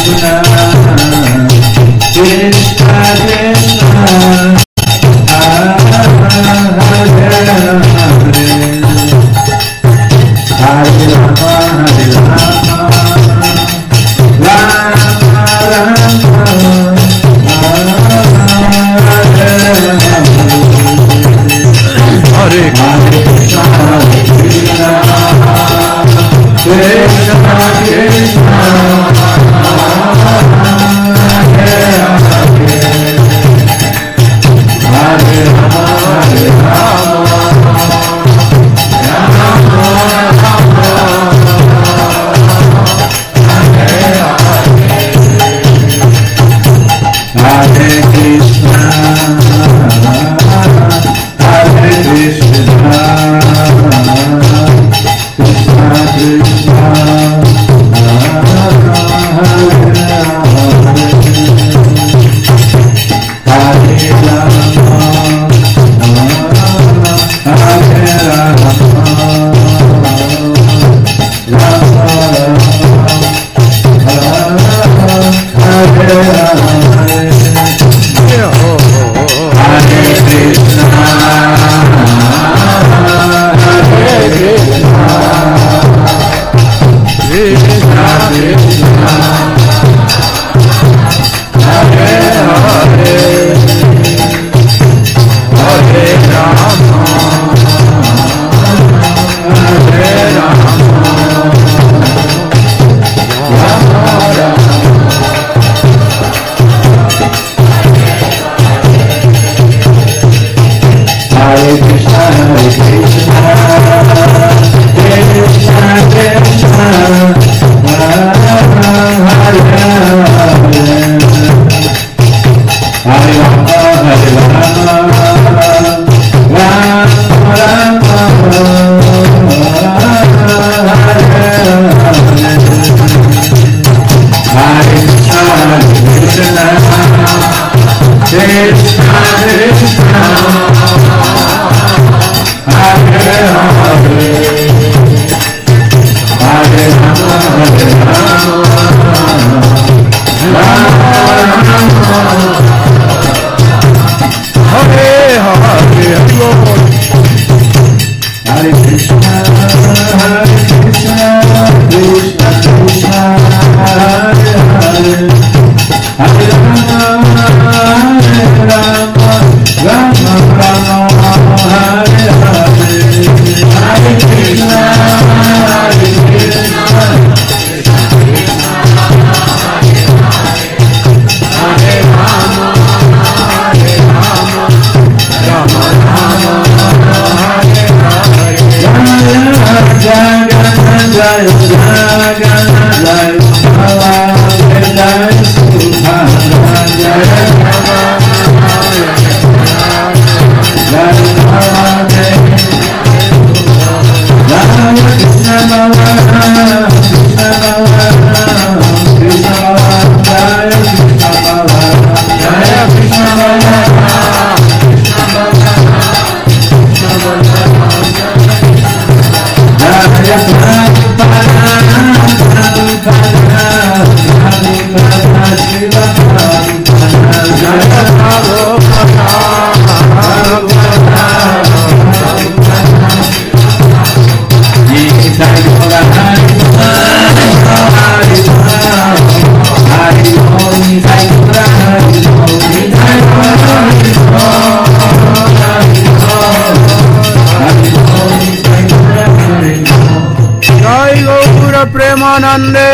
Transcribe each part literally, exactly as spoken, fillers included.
प्रेमानंदे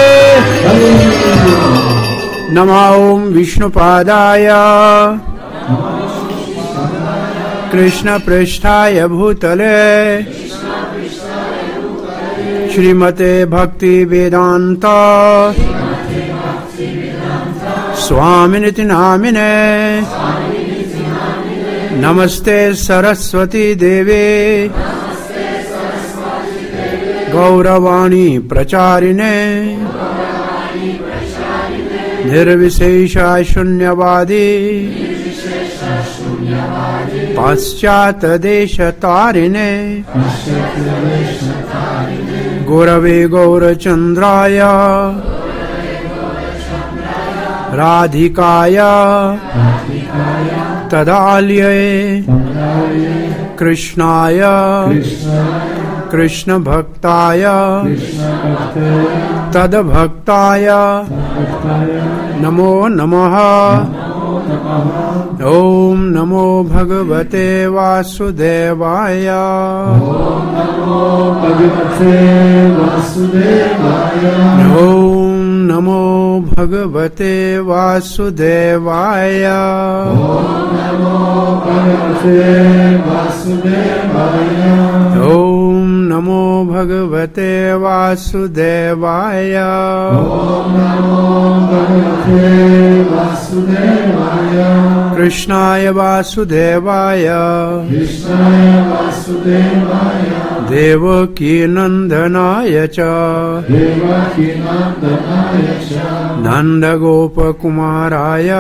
नमो ओम विष्णुपादाय कृष्ण पृष्ठाय भूतले श्रीमते भक्ति वेदांत स्वामिनिति नामिने नमस्ते सरस्वती देवे गौरवाणी प्रचारिणे निर्विशेषा शून्यवादी पाश्चात देश तारिणे गुरवे गौरचंद्राय राधिकाय तदालये कृष्णाय कृष्ण भक्ताय तद्भक्ताय नमो नमः। ओम नमो भगवते वासुदेवाय। ओम नमो भगवते वासुदेवाय। ओम नमो भगवते वासुदेवाय। कृष्णाय वासुदेवाय देवकी नंदनाय च नंदगोपकुमाराय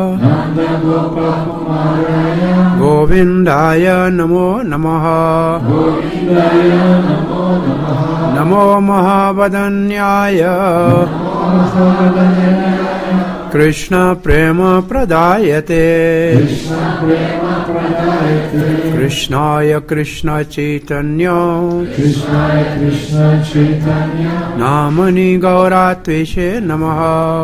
गोविंदाय नमो नमः। नमो महावदन्याय कृष्ण प्रेम प्रदायते कृष्णाय कृष्ण चैतन्य नामनि गौरात्वेषे नमः।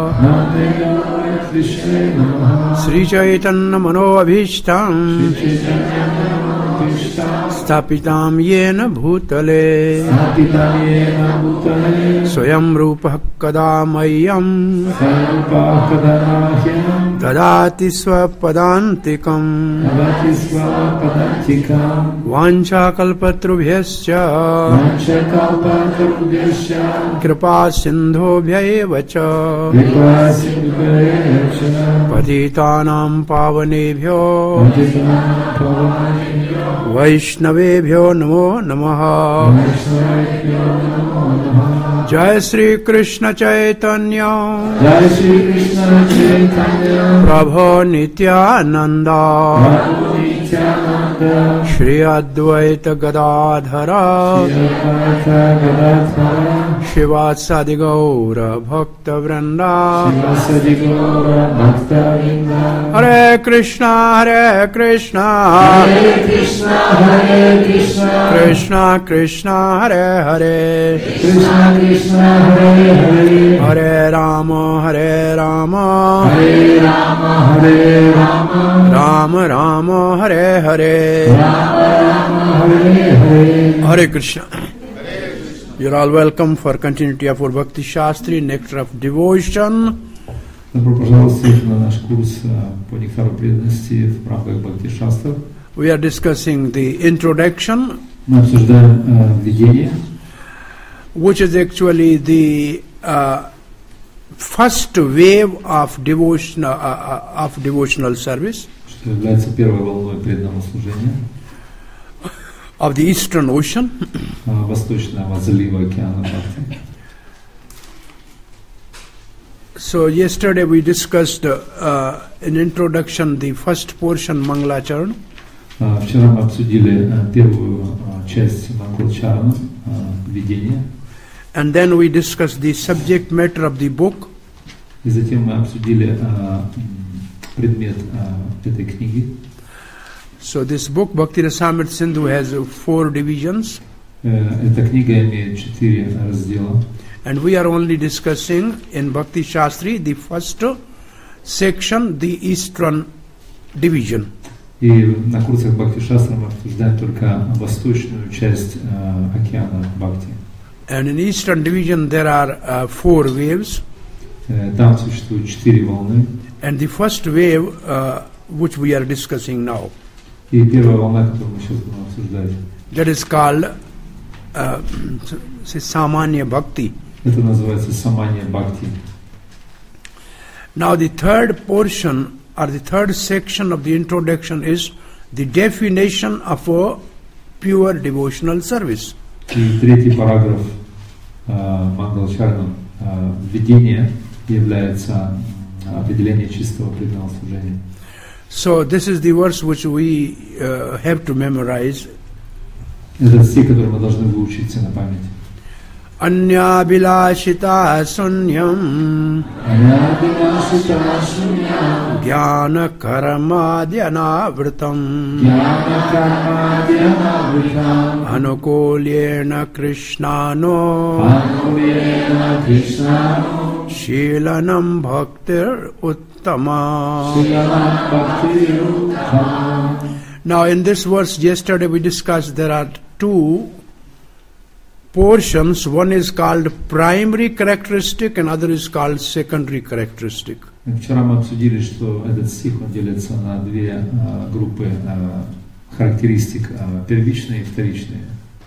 श्री चैतन्य मनोभीष्टं स्थापितां येन भूतले स्वयं रूपः कदा मह्यं ददाति स्वपदान्तिकम्। वाञ्छाकल्पतरुभ्यश्च कृपा सिन्धुभ्यैव च पतितानां पावनेभ्यो वैष्णवेभ्यो नमो नमः। जय श्री कृष्ण चैतन्य जय श्री कृष्ण चैतन्य प्रभो नित्यानंद श्री अद्वैत गदाधर शिवासादि गौर भक्त वृंदा। हरे कृष्णा हरे कृष्णा कृष्णा कृष्णा हरे हरे हरे राम हरे Ram Ram Ram Hare Hare. Hare Krishna. You're all welcome for continuity of our Bhakti Shastri, Nectar of Devotion. Добро пожаловать всех на наш курс по нектару преданности в рамках Бхакти Шастр. We are discussing the introduction, Мы обсуждаем введение, which is actually the uh, first wave of devotion uh, of devotional service что является первой волной преданного служения of the Eastern Ocean. Восточного залива океана Бхакти. So yesterday we discussed uh, in introduction the first portion Mangalacharan. Вчера мы обсудили первую часть Мангалачарана, введение. And then we discussed the subject matter of the book. И затем мы обсудили предмет этой книги. So this book, Bhakti Rasamrita Sindhu, has four divisions. Эта книга имеет четыре раздела. And we are only discussing in Bhakti Shastri the first section, the Eastern division. И на курсах Бхакти Шастра мы обсуждаем только восточную часть океана Бхакти. And in Eastern division there are uh, four waves. Там существует четыре волны. And the first wave, uh, which we are discussing now, и первая волна, которую мы сейчас будем обсуждать, that is called uh, Samanya Bhakti. Это называется Саманья Бхакти. Now the third portion or the third section of the introduction is the definition of a pure devotional service. И третий параграф Мангалачарана, введение, является определение чистого преданного служения. So this is the verse which we uh, have to memorize. Это стих, который мы должны выучить на память. Anyabilashita sunyam Jnana karmadyanavritam Anukulyena krishnano Shilanam bhaktir uttama. Now in this verse, yesterday we discussed there are two portions. One is called primary characteristic and other is called secondary characteristic. Вчера мы обсудили, что этот стих он делится на две а, группы а, характеристик, а, первичные и вторичные.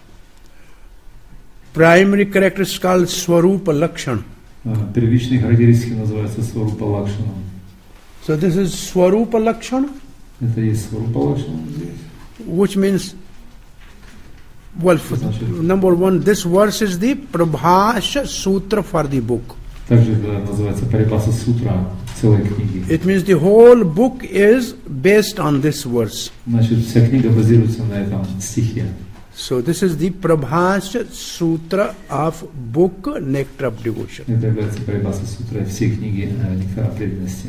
Primary characteristic called Swarupa Lakshan. А, первичные характеристики называются Сварупа Лакшаном. So this is Swarupa Lakshan. Это есть Сварупа Лакшан здесь. Which means, well, for, number one, this verse is the Prabhasha Sutra for the book. Также это называется Парибаса Сутра целой книги. It means the whole book is based on this verse. Значит, вся книга базируется на этом стихе. So this is the Prabhasha Sutra of book Nectar of Devotion. Это является Парибаса Сутра всей книги Нектара преданности.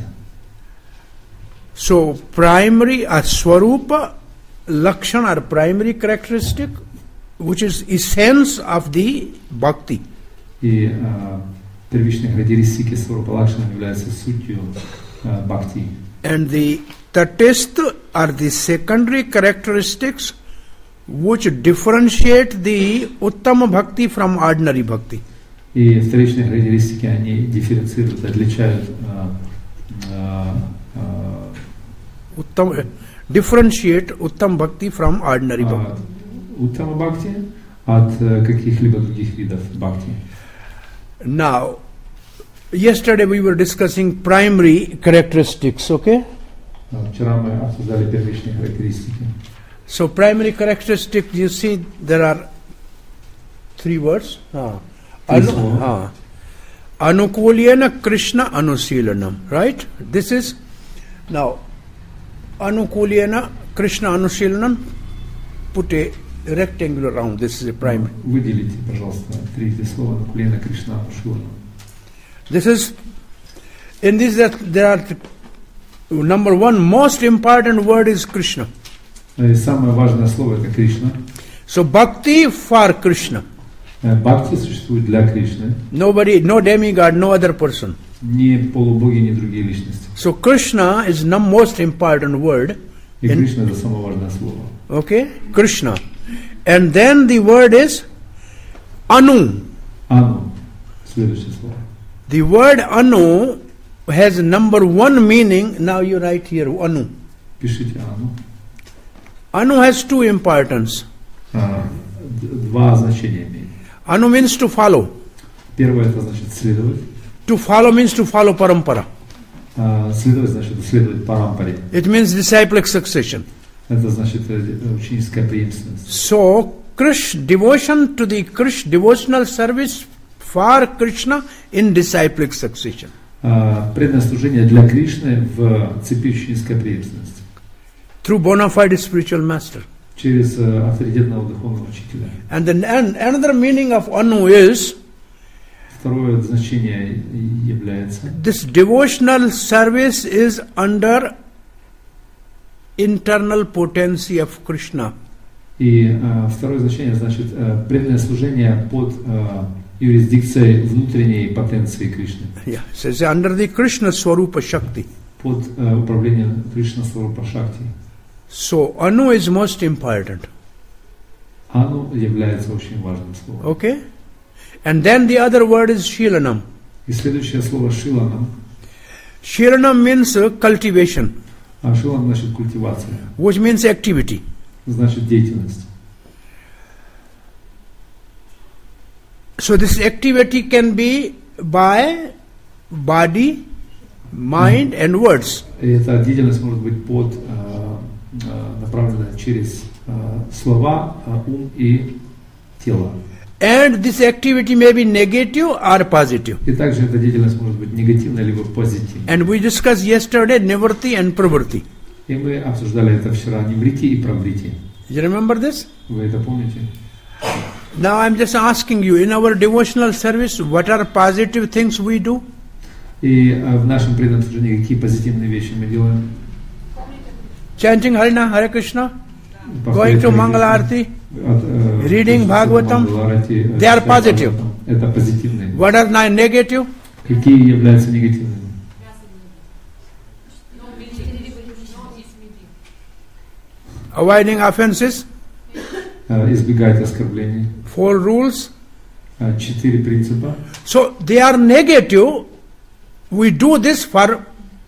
So primary or Swarupa Lakshan or primary characteristic, which is essence of the bhakti. И uh, первичные характеристики Сварупа Лакшана являются сутью uh, бхакти. And the tatistha are the secondary characteristics which differentiate the Uttama Bhakti from ordinary Bhakti. И вторичные характеристики, они дифференцируют, отличают uh, uh, uh, Uttam, differentiate Uttam Bhakti from ordinary Bhakti. Уттама Бхакти от uh, каких-либо других видов Бхакти. Now, yesterday we were discussing primary characteristics, okay? Вчера мы обсуждали первичные характеристики. So primary characteristics, you see there are three words. Ah. Anu, ah. Anukulyena Krishna Anusilanam, right? This is, now, Anukulyena Krishna Anusilanam, put a rectangle around, this is a primary. Выделите, пожалуйста, третье слово Анукулена Кришна Анушилана. This is, in this that there are, number one, most important word is Krishna. Самое важное слово это Кришна. So bhakti for Krishna. Бхакти существует для Кришны. Nobody, no demigod, no other person. Ни полубоги, ни другие личности. So Krishna is the most important word. И Кришна это самое важное слово. Okay, Krishna. And then the word is Anu. Ану. Следующее слово. The word Anu has number one meaning. Now you write here Anu. Пишите Ану. Anu has two importance. А, два значения имеет. Anu means to follow. Первое это значит следовать. To follow means to follow parampara. А, следовать значит следовать парампаре. It means disciplic succession. Это значит ученическая преемственность. So, Krishna, devotion to the Krishna, devotional service for Krishna in disciplic succession. Uh, преданное служение для Кришны в цепи ученической преемственности. Through bona fide spiritual master. Через uh, авторитетного духовного учителя. And then and another meaning of Anu is Второе значение является this devotional service is under internal potency of Krishna. И uh, второе значение значит uh, преданное служение под uh, юрисдикцией внутренней потенции Кришны. Yeah, so it's under the Krishna Swarupa Shakti. Под uh, управлением Кришна Сварупа Шакти. So Anu is most important. Ану является очень важным словом. Okay? And then the other word is Shilanam. И следующее слово Шиланам. Shilanam means uh, cultivation. А Шилан значит культивация. Which means activity. Значит деятельность. So this activity can be by body, mind mm. and words. И эта деятельность может быть под, э, э, направлена через э, слова, э, ум и тело. And this activity may be negative or positive. И также эта деятельность может быть негативной либо позитивной. And we discussed yesterday Nivrti and Pravrti. И мы обсуждали это вчера, Ниврити и Праврити. You remember this? Вы это помните? Now I'm just asking you, in our devotional service, what are positive things we do? И э, в нашем преданном служении какие позитивные вещи мы делаем? Chanting Harina, Hare Krishna, going to Mangalarti, От, э, reading Bhagavatam, Мангаларати, э, they are читать positive. Бхагаватам. Это позитивные. What are na- negative? Какие являются негативными? Avoiding offenses, Э, избегать оскорблений. four rules. Э, Четыре принципа. So they are negative. We do this for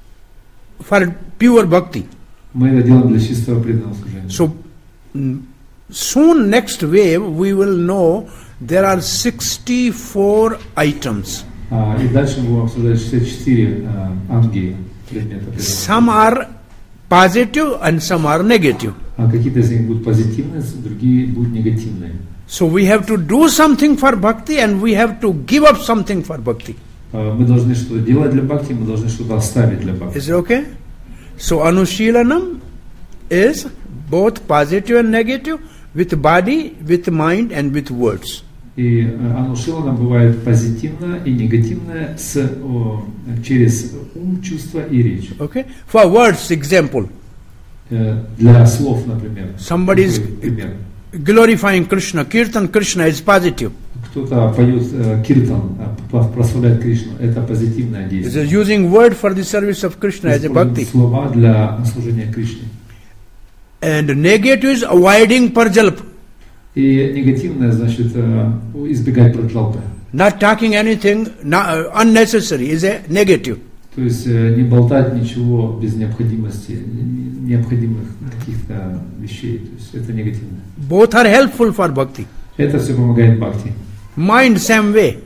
for pure bhakti. Мы это делаем для чистого преданного служения. So mm, soon next wave we will know there are sixty-four items. А, и дальше мы будем обсуждать шестьдесят четыре э, анги предмета преданного. Some are positive and some are negative. А какие-то из них будут позитивные, другие будут негативные. So we have to do something for bhakti and we have to give up something for bhakti. А, мы должны что-то делать для бхакти, мы должны что-то оставить для бхакти. Is it okay? So Anushilanam is both positive and negative with body, with mind and with words. И э, анушилана бывает позитивно и негативное с, о, через ум, чувство и речь. Okay? For words, example, Э, для слов, например. somebody is Такой пример. glorifying Krishna, kirtan Krishna is positive. Кто-то поет э, киртан, э, прославляет Кришну. Это позитивное Is действие. using word for the service of Krishna as a Используют bhakti. слова для служения Кришне. And negative is avoiding parjalp, И негативное, значит, э, избегать праджалпы. not talking anything not, uh, unnecessary is a negative. То есть э, не болтать ничего без необходимости, не- необходимых каких-то вещей. То есть это негативное. Both are helpful for bhakti. Это все помогает бхакти. Mind same way.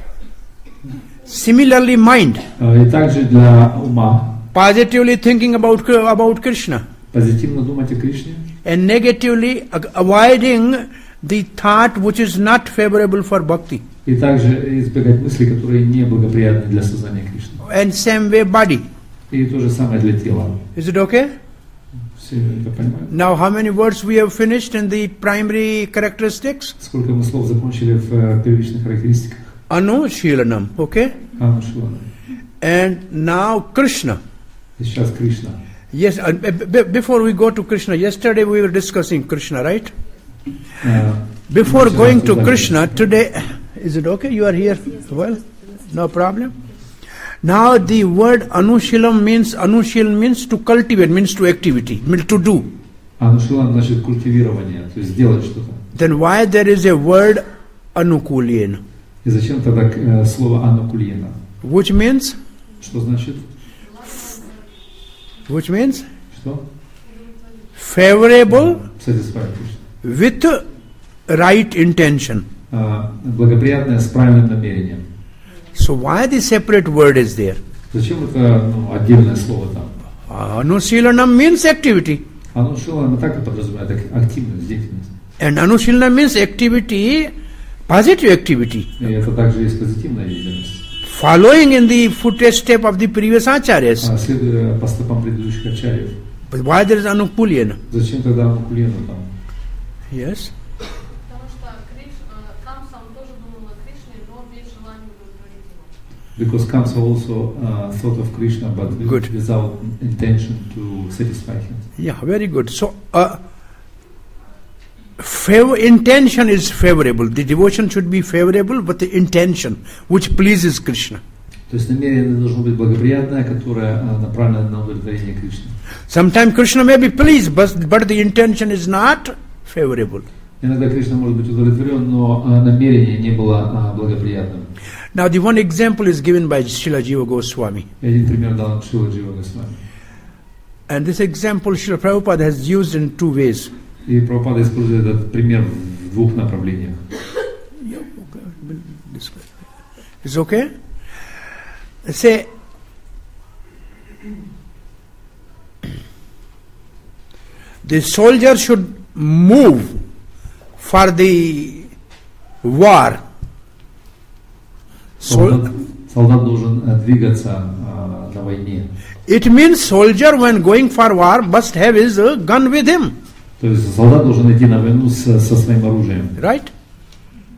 Similarly, mind Э, И также для ума positively thinking about about Krishna позитивно думать о Кришне and negatively ag- avoiding the thought which is not favorable for bhakti. и также избегать мыслей, которые неблагоприятны для сознания Кришны. And same way body. И то же самое для тела. Is it okay? Все это понимают? Now how many words we have finished in the primary characteristics? Сколько мы слов закончили в э, первичных характеристиках? Anushilanam, okay? Анушилана. And now Krishna. И сейчас Кришна. Yes, uh, b- b- before we go to Krishna, yesterday we were discussing Krishna, right? Э, Before мы going вчера to обсуждали Krishna, today, is it okay? You are here? Well, no problem. Now the word Anushilam means, Anushil means to cultivate, means to activity, means to do. Анушилана значит культивирование, то есть делать что-то. Then why there is a word Anukulyen, И зачем тогда э, слово анукульена? which means, Что значит? which means Что? favorable Satisfy Кришна. with right intention. А, благоприятное с правильным намерением. So why the separate word is there? Зачем это ну, отдельное слово там? Anusilanam means activity. Анушилана так и подразумевает ак- активность, деятельность. And Anushilana means activity, positive activity. И это также есть позитивная деятельность. Following in the footstep of the previous acharyas. А, следуя по стопам предыдущих ачарьев. But why there is Anukulyana? Зачем тогда анукулена там? Yes. Потому что Криш, э, Камса, он тоже думал о Кришне, но без желания удовлетворить его. Because Kamsa also uh, thought of Krishna, but with- Good. without intention to satisfy him. Yeah, very good. So, uh, favor, intention is favorable. The devotion should be favorable, but the intention which pleases Krishna. То есть намерение должно быть благоприятное, которое а, направлено на удовлетворение Кришны. Sometimes Krishna may be pleased, but, but the intention is not favorable. Иногда Кришна может быть удовлетворен, но а, намерение не было а, благоприятным. Now, the one example is given by Srila Jiva Goswami. И один пример дал нам Шрила Джива Госвами. And this example Srila Prabhupada has used in two ways. И Прабхупада использует этот пример в двух направлениях. Is okay? Say, the soldier should move for the war. Солдат, So, солдат должен а, двигаться а, на войне. it means soldier when going for war must have his uh, gun with him, То есть солдат должен идти на войну с- со своим оружием. right?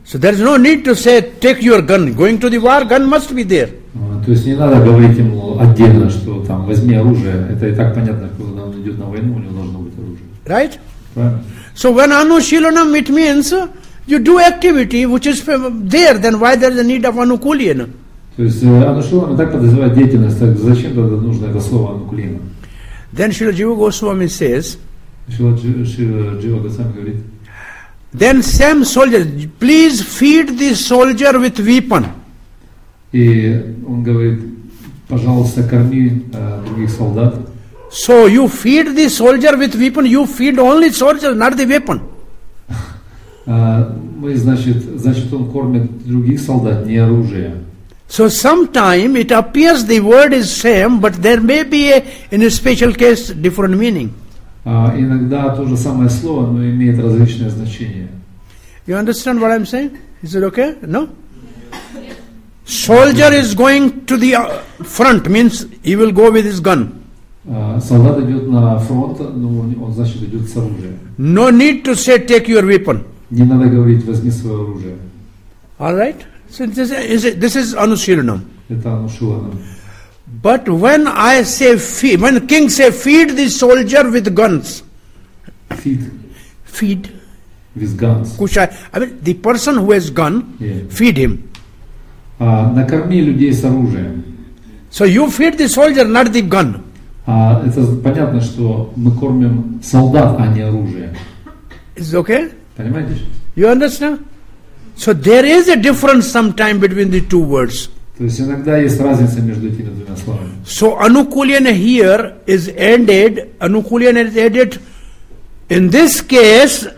So there is no need to say, take your gun. Going to the war, gun must be there. То есть не надо говорить ему отдельно, что там возьми оружие. Это и так понятно, когда он идет на войну, у него должно быть оружие. Right? Правильно? So when Anushilanam, it means uh, you do activity which is there, then why there is a need of Anukuliyana? То есть Анушилана так подразумевает деятельность, так зачем тогда нужно это слово Анукулина? Then Srila Jiva Goswami says, Шрила Джива Госвами говорит, then same soldier, please feed the soldier with weapon. и он говорит, пожалуйста, корми э, других солдат. So you feed the soldier with weapon, you feed only soldier, not the weapon. А, мы, значит, значит, он кормит других солдат, не оружие. So sometime it appears the word is same, but there may be a, in a special case different meaning. А, иногда то же самое слово, но имеет различное значение. You understand what I'm saying? Is it okay? No? Soldier is going to the front, means he will go with his gun. А, солдат идет на фронт, но он, значит, идет с оружием. No need to say take your weapon. Не надо говорить, возьми свое оружие. All right? So this is, this is Anusilanam. Это Анушиланам. But when I say feed, when king say feed the soldier with guns, Feed feed, with guns. Kushai, I mean the person who has gun, Yeah. feed him. А, накорми людей с оружием. So you feed the soldier, not the gun. А, это понятно, что мы кормим солдат, а не оружие. Is it okay? Понимаете? You understand? So there is a difference sometime between the two words. То есть иногда есть разница между этими двумя словами. So Anukulyana here is added, Anukulyana is added, in this case,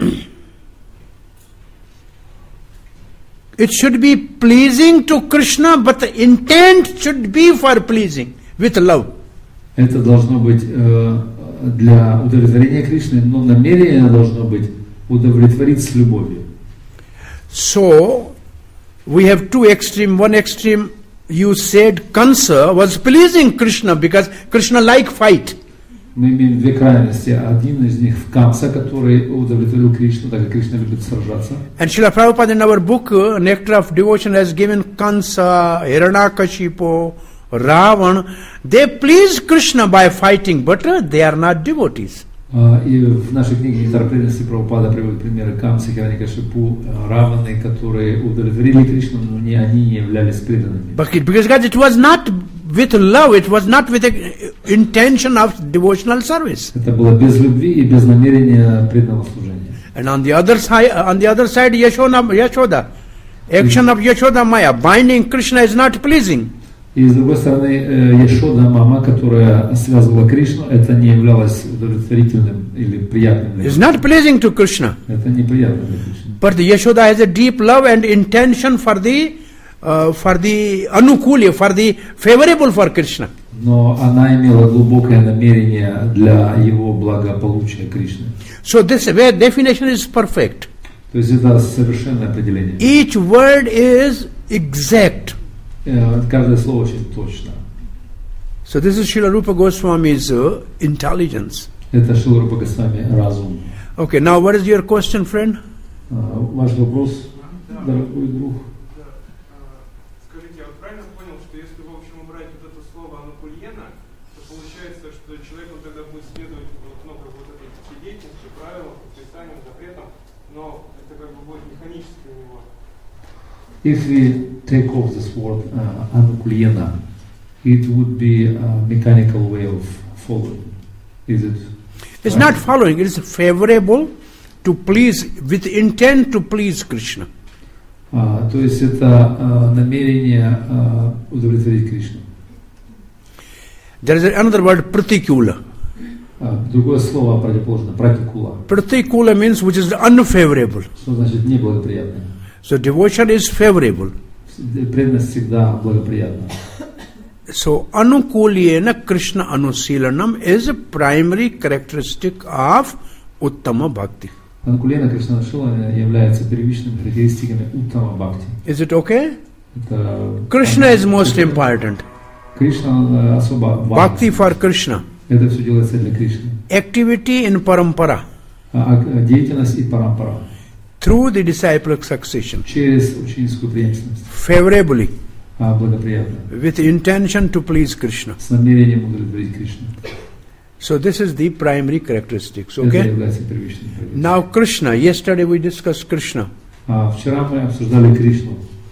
it should be pleasing to Krishna, but the intent should be for pleasing, with love. Это должно быть э, для удовлетворения Кришны, но намерение должно быть удовлетворить с любовью. So, we have two extreme. One extreme, you said Kansa was pleasing Krishna because Krishna like fight. Мы имеем две крайности. Один из них в Камса, который удовлетворил Кришну, так как Кришна любит сражаться. And Srila Prabhupada in our book, uh, Nectar of Devotion, has given Kansa, Hiranyakashipu, Ravan. They please Krishna by fighting, but uh, they are not devotees. Uh, и в нашей книге «Нектар преданности» Прабхупада приводит примеры Камсы, Хираньякашипу, Раваны, которые удовлетворили Кришну, но не, они не являлись преданными. But it, because it was not with love, it was not with the intention of devotional service. Это было без любви и без намерения преданного служения. And on the other side, on the other side, Yashoda, Yashoda, action of Yashoda Maya, binding Krishna is not pleasing. И с другой стороны, Яшода, мама, которая связывала Кришну, это не являлось удовлетворительным или приятным. It's not pleasing to Krishna. Это неприятно для Кришны. But the Yashoda has a deep love and intention for the uh, for the Anukulya, for the favorable for Krishna. Но она имела глубокое намерение для его благополучия Кришны. So this way definition is perfect. То есть это совершенное определение. Each word is exact. Каждое слово очень точно. So this is Srila Rupa Goswami's uh, intelligence. Это Шрила Рупа Госвами разум. Okay, now what is your question, friend? Ваш вопрос, дорогой друг. Скажите, я вот правильно понял, что если, в общем, убрать вот это слово «анукульена», то получается, что человек он тогда будет следовать ну, как вот этой деятельности, правилам, предписаниям, запретам, но это как бы будет механически у него. If we take off this word uh, anukulyena, it would be a mechanical way of following. Is it? It's right? not following, it is favorable to please, with intent to please Krishna. Uh, то есть это uh, намерение uh, удовлетворить Кришну. There is another word, pratikula. Uh, другое слово противоположно, пратикула. Pratikula means which is unfavorable. Что значит неблагоприятное? So devotion is favorable. Преданность всегда благоприятна. So anukulyena Krishna anusilanam is a primary characteristic of uttama bhakti. Анукулена Кришна Анушилана является первичными характеристиками уттама бхакти. Is it okay? Это Krishna is most important. Кришна особо важна. Bhakti for Krishna. Это все делается для Кришны. Activity in parampara. А, а, деятельность и парампара. through the disciple succession, через ученическую преемственность, favorably, а благоприятно, with intention to please Krishna. с намерением удовлетворить Кришну. So this is the primary characteristics, Это okay? является первичным проявлением. Now Krishna, yesterday we discussed Krishna. А вчера мы обсуждали Кришну.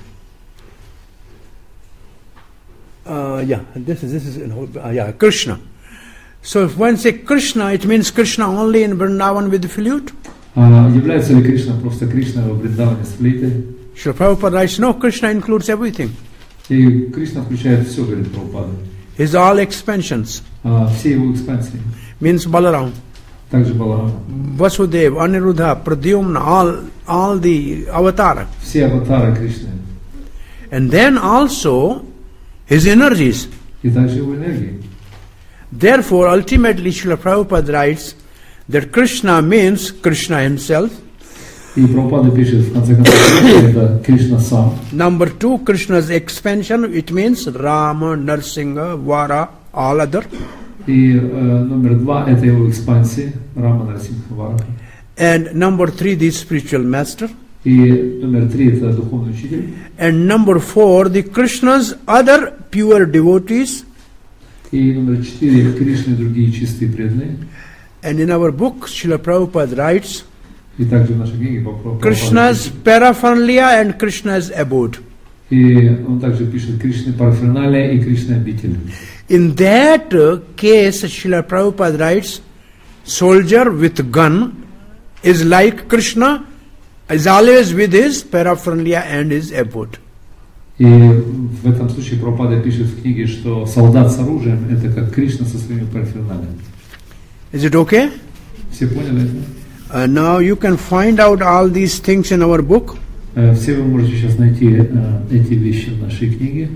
Uh, yeah, this is, this is, uh, yeah, Krishna. So if one say Krishna, it means Krishna only in Vrindavan with the flute? А является ли Кришна просто Кришна во Вриндаване с флейтой? Srila Prabhupada writes, no, Krishna includes everything. И Кришна включает все, говорит Прабхупада. His all expansions, А все его экспансии. means Balaram, Также Баларама. Vasudev, Aniruddha, Pradyumna, all, all the avatara. Все аватары Кришны. And then also his energies. И также его энергии. Therefore, ultimately, Srila Prabhupada writes that Krishna means Krishna himself. И Прабхупада пишет, в конце концов, это Кришна сам. Number two, Krishna's expansion, it means Rama, Narsinga, Vara, all other. И э, номер два – это его экспансии, Рама Нарсимха Вараха. And number three, the spiritual master. И номер три – это духовный учитель. And number four, the Krishna's other pure devotees. И номер четыре – Кришны и другие чистые преданные. And in our book, Srila Prabhupada writes, И также в нашей книге Прабхупада Krishna's пишет. paraphernalia and Krishna's abode. И он также пишет Кришны параферналия и Кришны обитель. In that uh, case, Srila Prabhupada writes, soldier with gun is like Krishna, is always with his paraphernalia and his abode. И в этом случае Прабхупада пишет в книге, что солдат с оружием – это как Кришна со своими параферналиями. Is it okay? Все поняли это? Uh, now you can find out all these things in our book. Э, Все вы можете сейчас найти э, эти вещи в нашей книге.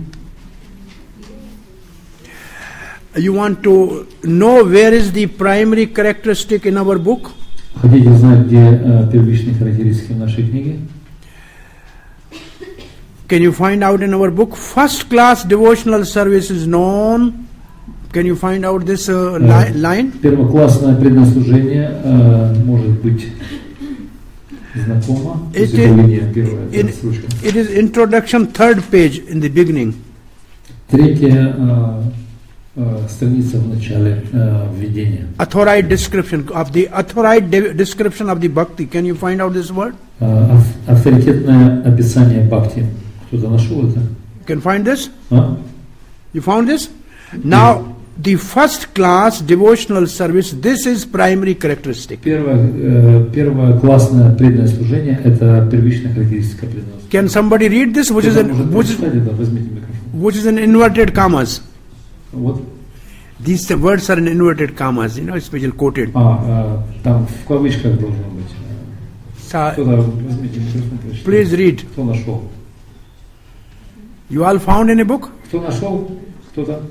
You want to know where is the primary characteristic in our book? Хотите знать, где э, первичные характеристики в нашей книге? Can you find out in our book? First class devotional service is known. Can you find out this uh, li- line? Первоклассное преданное служение э, может быть знакомо. It Заявление первое, in- это строчка. It is introduction, third page in the beginning. Третья э, э, страница в начале э, введения. Authorized description of the authorized de- description of the bhakti. Can you find out this word? Э, ав- авторитетное описание бхакти. Кто-то нашел это? Can find this? А? You found this? Now, the first class devotional service, this is primary characteristic. Первое, э, первое классное преданное служение – это первичная характеристика преданного служения. Can somebody read this? Which is Кто-то in, может which is, прочитать это? Возьмите микрофон. which is in inverted commas. Вот. These words are in inverted commas, you know, especially quoted. А, э, там в кавычках должно быть. So, Кто-то возьмите микрофон, прочитайте. please read. Кто нашел? You all found any book? Кто нашел? Кто-то?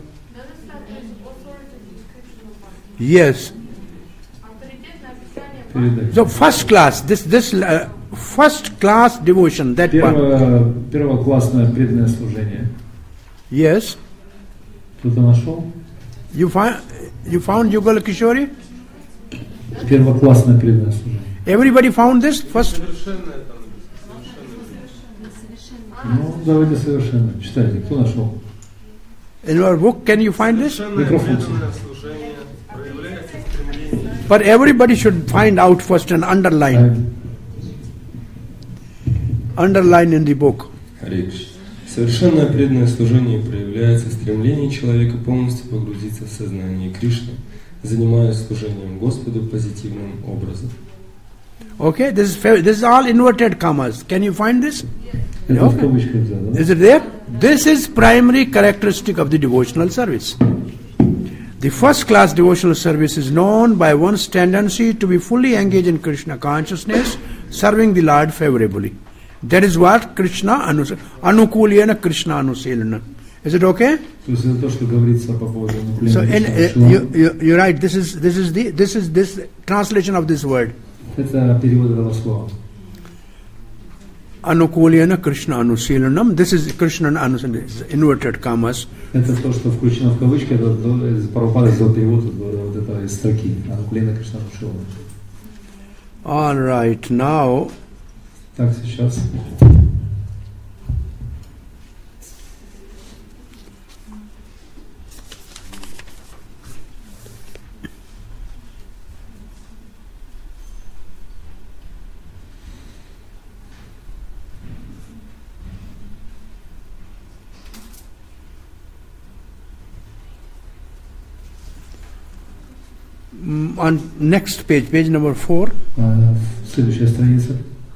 Yes. Авторитетное описание Передай. So first class, this this uh, first class devotion, that part. Первое, первоклассное преданное служение. Yes. Кто-то нашел? You find you found Yugal Kishori? Первоклассное преданное служение. Everybody found this first. Совершенное там написано. Ну, давайте совершенно. Читайте. Кто нашел? In your book, can you find this? Совершенное Микрофон. преданное служение проявляется стремление. But everybody should find out first and underline. Underline in the book. Харе Кришна. Совершенное преданное служение проявляется в стремлении человека полностью погрузиться в сознание Кришны, занимаясь служением Господу позитивным образом. Okay, this is fa- this is all inverted commas. Can you find this? Это в Okay. кавычках взято, да? Is it there? This is primary characteristic of the devotional service. The first class devotional service is known by one's tendency to be fully engaged in Krishna consciousness, serving the Lord favorably. That is what Krishna anus- anukulyena Krishna anuselana. Is it okay? То есть это то, что говорится по поводу So Нукулина in, Кришна uh, Шилана. you, you, you're right. This is this is the this is this translation of this word. Это перевод этого слова. Anukulyena Krishna anuselanam. This is Krishna anuselanam. Inverted commas. Это то, что включено в кавычки, это Прабхупада сделал перевод вот этого из строки. Нукулина Кришна Шилана. All right. Now Так, сейчас. On next page, page number four. Uh, следующая страница.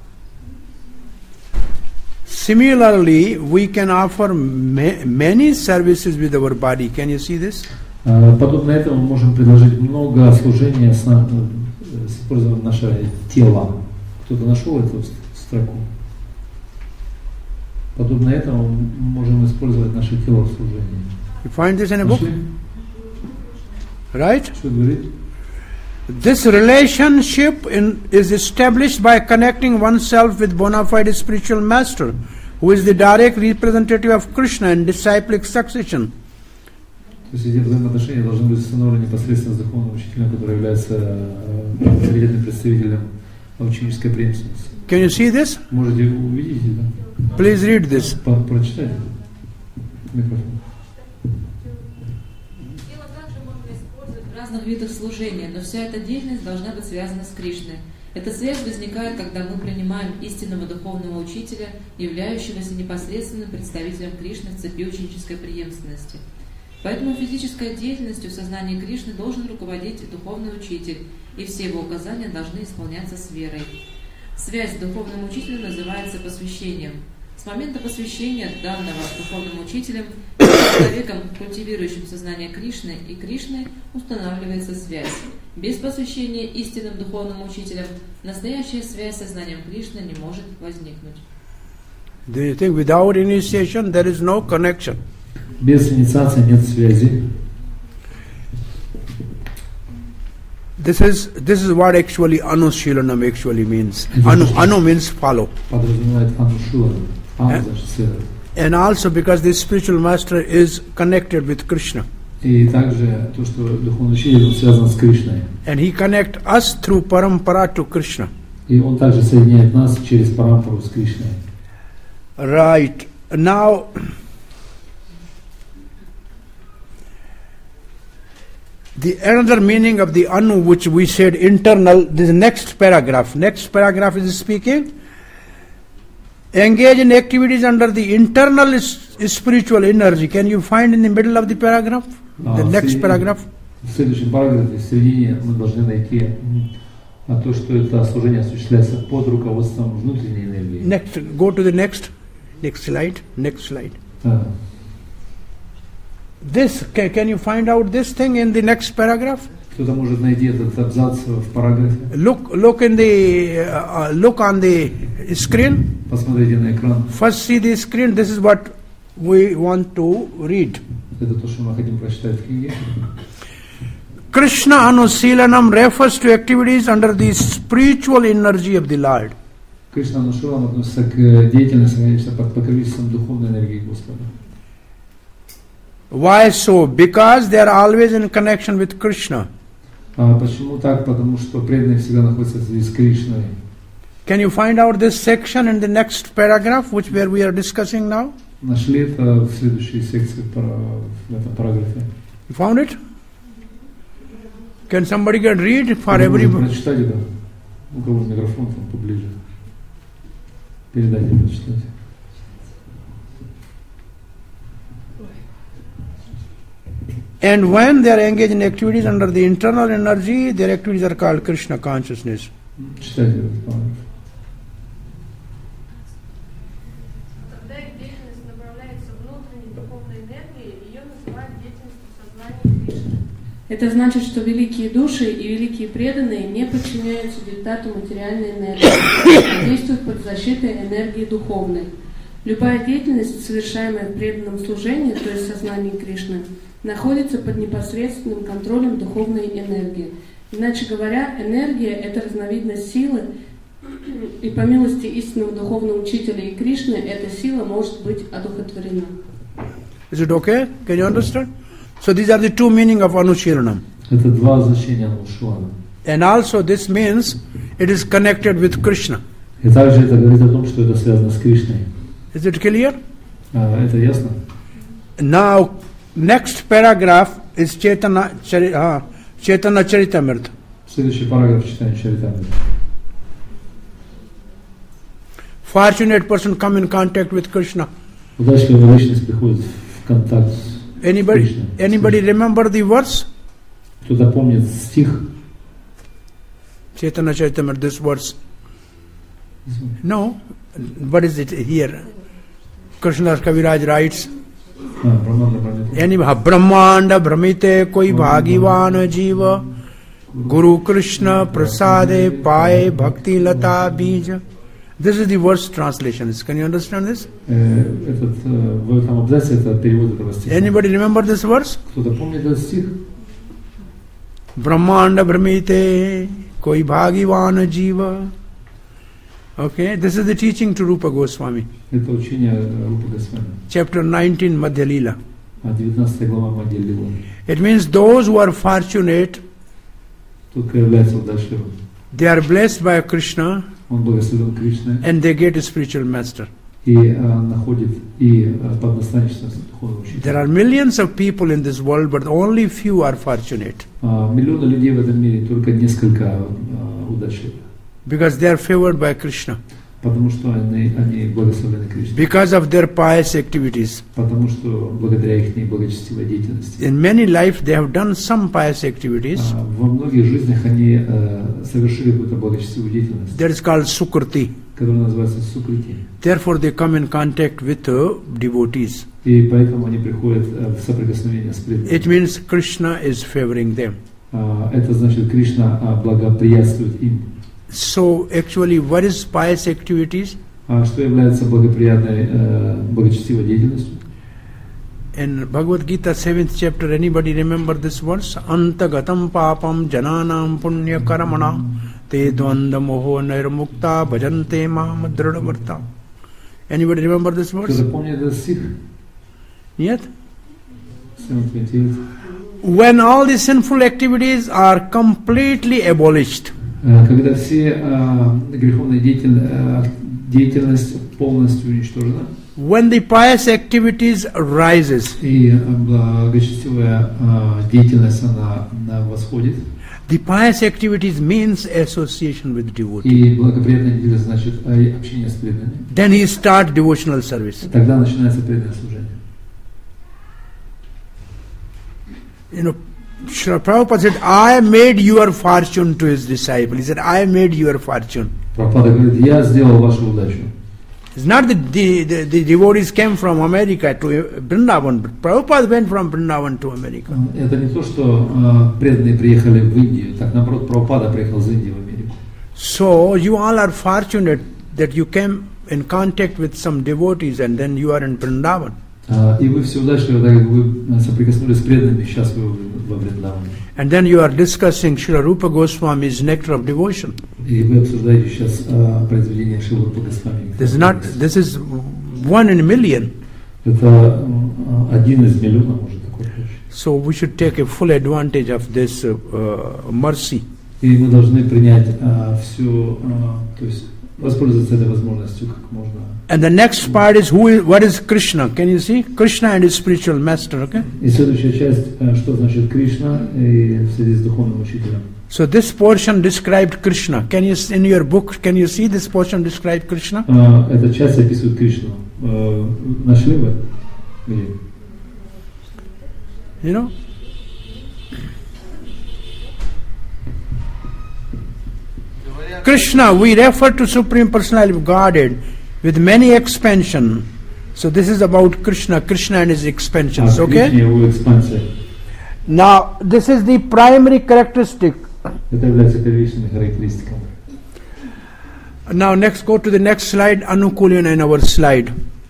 Similarly, we can offer ma- many services with our body. Can you see this? Uh, подобно этому мы можем предложить много служения с, на, с использованием нашего тела. Кто-то нашел эту строку? Подобно этому мы можем использовать наше тело в служении. You find this in a book? Нашли? Right? Что говорит? This relationship in, is established by connecting oneself with bona fide spiritual master, who is the direct representative of Krishna in disciplic succession. То есть эти взаимоотношения должны быть установлены непосредственно с духовным учителем, который является авторитетным представителем ученической преемственности. Can you see this? Можете увидеть, да? Please read this. Про- Прочитайте. Микрофон. Тело также можно использовать в разных видах служения, но вся эта деятельность должна быть связана с Кришной. Эта связь возникает, когда мы принимаем истинного духовного учителя, являющегося непосредственным представителем Кришны в цепи ученической преемственности. Поэтому физической деятельностью в сознании Кришны должен руководить духовный учитель, и все его указания должны исполняться с верой. Связь с духовным учителем называется посвящением. С момента посвящения данного духовным учителем человеком, культивирующим сознание Кришны и Кришны, устанавливается связь. Без посвящения истинным духовным учителям настоящая связь с сознанием Кришны не может возникнуть. Do you think without initiation there is no connection? Без инициации нет связи. This is this is what actually Anushilanam actually means. Anu, anu means follow. Подразумевает анушилану. Ан значит следовать. And also because the spiritual master is connected with Krishna. И также то, что духовный учитель он связан с Кришной. And he connects us through parampara to Krishna. И он также соединяет нас через парампару с Кришной. Right. Now, the another meaning of the anu, which we said internal, this next paragraph. Next paragraph is speaking. Engage in activities under the internal is, is spiritual energy. Can you find in the middle of the paragraph? The А, next в paragraph. В следующем параграфе, в середине, мы должны найти а, то, что это служение осуществляется под руководством внутренней энергии. Next, go to the next, next slide, next slide. А, This, can, can you find out this thing in the next paragraph? Кто-то может найти этот абзац в параграфе. Look, look in the, uh, uh, look on the screen. Посмотрите на экран. First see the screen. This is what we want to read. Это то, что мы хотим прочитать в книге. Krishna Anusilanam refers to activities under the spiritual energy of the Lord. Кришна Анушилам относится к деятельности, конечно, под покровительством духовной энергии Господа. Why so? Because they are always in connection with Krishna. А почему так? Потому что преданные всегда находятся здесь с Кришной. Can you find out this section in the next paragraph, which where we are discussing now? Нашли это в следующей секции в этом параграфе. You found it? Can somebody can read for Вы можете everybody? прочитать это. У кого микрофон там поближе. Передайте, прочитайте. And when they are engaged in activities under the internal energy, their activities are called Krishna consciousness. Читайте этот параграф. Когда их деятельность направляется внутренней духовной энергией, ее называют деятельностью сознания Кришны. Это значит, что великие души и великие преданные не подчиняются диктату материальной энергии, а действуют под защитой энергии духовной. Любая деятельность, совершаемая в преданном служении, то есть сознании Кришны, находится под непосредственным контролем духовной энергии. Иначе говоря, энергия – это разновидность силы, и по милости истинного духовного учителя и Кришны эта сила может быть одухотворена. Is it okay? Can you understand? So these are the two meaning of Anushilanam. Это два значения Анушилана. And also this means it is connected with Krishna. И также это говорит о том, что это связано с Кришной. Is it clear? А, это ясно? Now, next paragraph is Chaitanya, Chari, uh, Chaitanya Charitamrita. Следующий параграф читания Чаритамриты. Fortunate person come in contact with Krishna. Удачливая личность приходит в контакт с Anybody, Кришной. anybody remember the verse? Кто-то помнит стих? Chaitanya Charitamrita, this verse. No, what is it here? Krishna Kaviraj writes, А, Браманда Брамита. Any Brahmanda Brahmite koi bhagivan jiva Guru Krishna prasade paye bhakti lata bija. This is the verse translation. Can you understand this? Э, Этот, э, в этом абзаце это перевод этого стиха. Anybody remember this verse? Кто-то помнит этот стих? Brahmanda Brahmite koi bhagivan jiva. Okay, this is the teaching to Rupa Goswami. Это учение Рупы Госвами. Chapter nineteen, Madhya Lila. девятнадцатая глава Мадья Лила. It means those who are fortunate, Тот, кто является удачливым, they are blessed by Krishna он благословен Кришной and they get a spiritual master. и а, находит и а, под наставничеством духовного There учителя. are millions of people in this world, but only few are fortunate А, миллионы людей в этом мире, только несколько а, удачливых, because they are favored by Krishna, потому что они, они благословлены Кришной, because of their pious activities. потому что благодаря их благочестивой деятельности. In many lives, they have done some pious activities. А, во многих жизнях они а, совершили какую-то благочестивую деятельность, That is called Sukriti. которая называется сукрити. Therefore, they come in contact with uh, devotees. И поэтому они приходят а, в соприкосновение с преданными. It means Krishna is favoring them. А, это значит, Кришна а, благоприятствует им. So, actually, what is pious activities? А что является благоприятной, э, благочестивой деятельностью? In Bhagavad Gita, seventh chapter, anybody remember this verse? Antagatam papam jananam punya karamana te dvanda moho nirmukta bhajante mam dhradavarta. Anybody remember this verse? Кто-то помнит этот стих? Нет? семь двадцать девять. When all the sinful activities are completely abolished, Э, Когда все э, греховные деятель, э, деятельность полностью уничтожена, when the pious activities rises, и э, благочестивая э, деятельность она, она восходит, the pious activities means association with devotee. и благоприятная деятельность значит э, общение с преданными, Then he start devotional service. тогда начинается преданное служение. You know, Srila Prabhupada said, I made your fortune to his disciple. He said, I made your fortune. Прабхупада говорит, я сделал вашу удачу. It's not that the, the, the devotees came from America to Vrindavan, but Prabhupada went from Vrindavan to America. Это не то, что э, преданные приехали в Индию, так наоборот, Прабхупада приехал из Индии в Америку. So you all are fortunate that you came in contact with some devotees and then you are in Vrindavan. А, и вы все удачливы, так как вы соприкоснулись с преданными, сейчас вы во Вриндаване. And then you are discussing Srila Rupa Goswami's Nectar of Devotion. И вы обсуждаете сейчас а, произведение Шрилы Рупы Госвами. This is not, this is one in a million. Это а, один из миллионов, может, такой случай. So we should take a full advantage of this uh, uh, mercy. И мы должны принять а, всю, а, то есть воспользоваться этой возможностью как можно. And the next part is who is, what is Krishna? Can you see? Krishna and his spiritual master, okay? И следующая часть, а, что значит Кришна и в связи с духовным учителем. So this portion described Krishna. Can you, in your book, can you see this portion described Krishna? А, эта часть описывает Кришну. А, нашли вы? Где? You know? Krishna, we refer to Supreme Personality of Godhead with many expansion. So this is about Krishna, Krishna and his expansions, А, Кришне okay? его экспансия. Now, this is the primary characteristic. Это является первичным характеристиком. Now, next, go to the next slide, Anukulyan and our slide.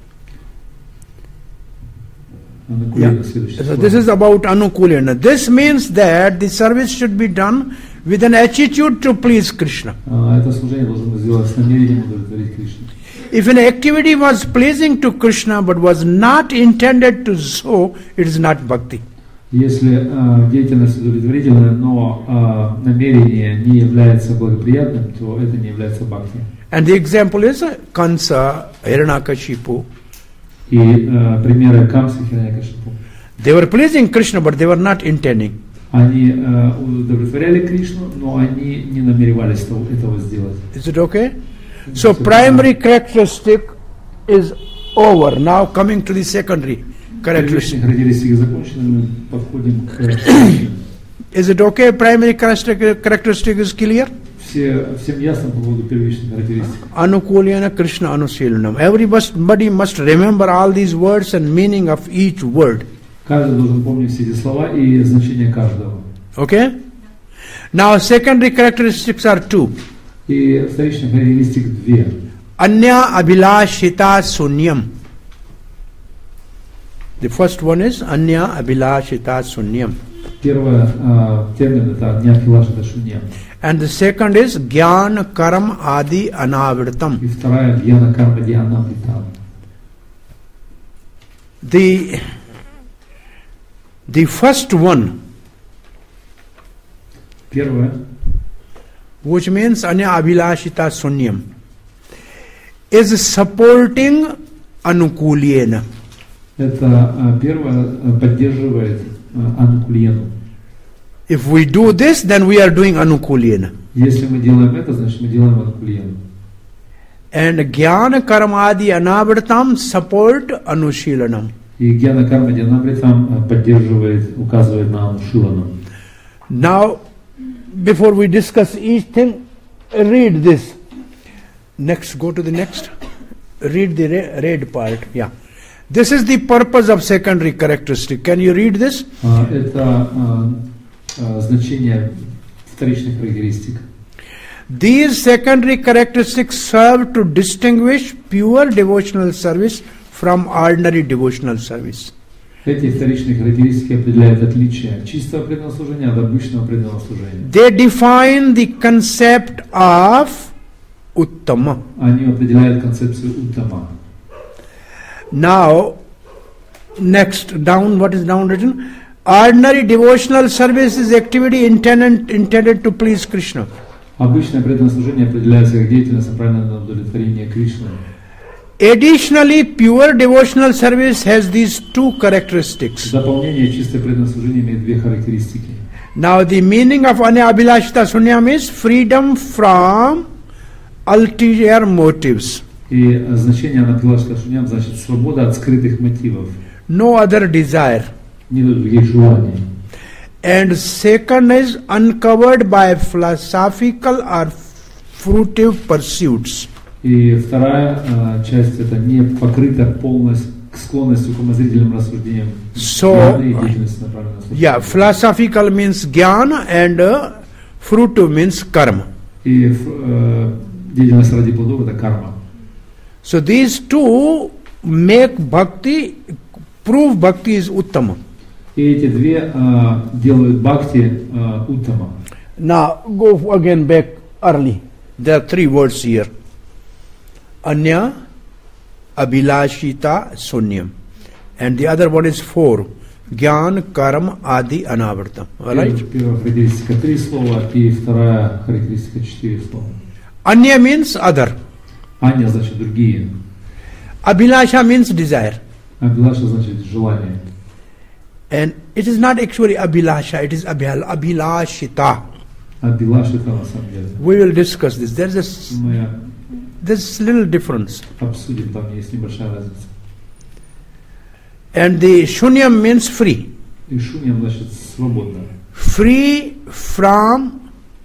Yeah. So this is about Anukulyan. This means that the service should be done with an attitude to please Krishna. А, это служение должно быть сделано с намерением удовлетворить Кришну. If an activity was pleasing to Krishna but was not intended to so, it is not bhakti. Если а, деятельность удовлетворительная, но а, намерение не является благоприятным, то это не является бхакти. And the example is Kansa, Hiranyakashipu. И э, примеры Камсы и Хираньякашипу. They were pleasing Krishna, but they were not intending. Они э, удовлетворяли Кришну, но они не намеревались того, этого сделать. Is it okay? So primary characteristic is over. Now coming to the secondary characteristic. Характеристики закончены, мы подходим к... Is it okay? Primary characteristic, characteristic is clear? Все, всем ясно по поводу первичных характеристик. Anukulyena Krishna Anusilanam. Everybody must remember all these words and meaning of each word. Каждый должен помнить все эти слова и значение каждого. Okay? Now secondary characteristics are two. И вторичных характеристик две. Anya Abhilashita Sunyam. The first one is Anya Abhilashita Sunyam. Первый э, термин это Ньяхилашита Шунья. And the second is Gyan Karam Adi Anavirtam. И вторая Гьяна Карма Дианамритам. The the first one, Первое, which means Anya Abhilashita Sunyam, is supporting Anukulyena. это э, первое э, поддерживает э, Анукульену. If we do this, then we are doing Anukulyena. Если мы делаем это, значит мы делаем Анукульену. And Jnana Karamadi Anavirtam support Anushilanam. И Гьяна Карма Дианамритам поддерживает, указывает на Анушиланам. Now, before we discuss each thing, read this. Next, go to the next. Read the re- red part. Yeah. This is the purpose of secondary characteristic. Can you read this? Uh, это uh, uh, значение вторичных характеристик. These secondary characteristics serve to distinguish pure devotional service from ordinary devotional service. Эти вторичные характеристики определяют отличие чистого преданного служения от обычного преданного служения. They define the concept of Uttama. Они определяют концепцию Уттама. Now, next, down, what is down written? Ordinary devotional service is activity intended, intended to please Krishna. Обычное преданное служение определяется как деятельность, направленная на удовлетворение Кришны. Additionally, pure devotional service has these two characteristics. Дополнение чистое преданное служение имеет две характеристики. Now, the meaning of Anya Abhilashita Sunyam is freedom from ulterior motives. И значение Анапилашта Шуньям значит свобода от скрытых мотивов. No other desire. Нет других желаний. And second is uncovered by philosophical or fruitive pursuits. И вторая э, часть это не покрыта полностью к склонностью к умозрительным рассуждениям. So, и деятельность направленная на служение. yeah, philosophical means jnana and uh, fruitive means karma. И э, деятельность ради плодов это карма. So these two make bhakti, prove bhakti is uttama. И эти две э, делают бхакти э, уттама. Now go again back early. There are three words here. Anya, Abhilashita, Sunyam. And the other one is four. Gyan, Karam, Adi, Anavartam. Alright? Первая характеристика три слова, и вторая характеристика четыре слова. Anya means other. Аня значит другие. Abhilasha means desire. Абилаша значит желание. And it is not actually Abhilasha, it is Abhil- Abhilashita. Абилаша это на самом деле. We will discuss this. There is a, Мы there's little difference. обсудим, там есть небольшая разница. And the Shunyam means free. И шуньям значит свободно. Free from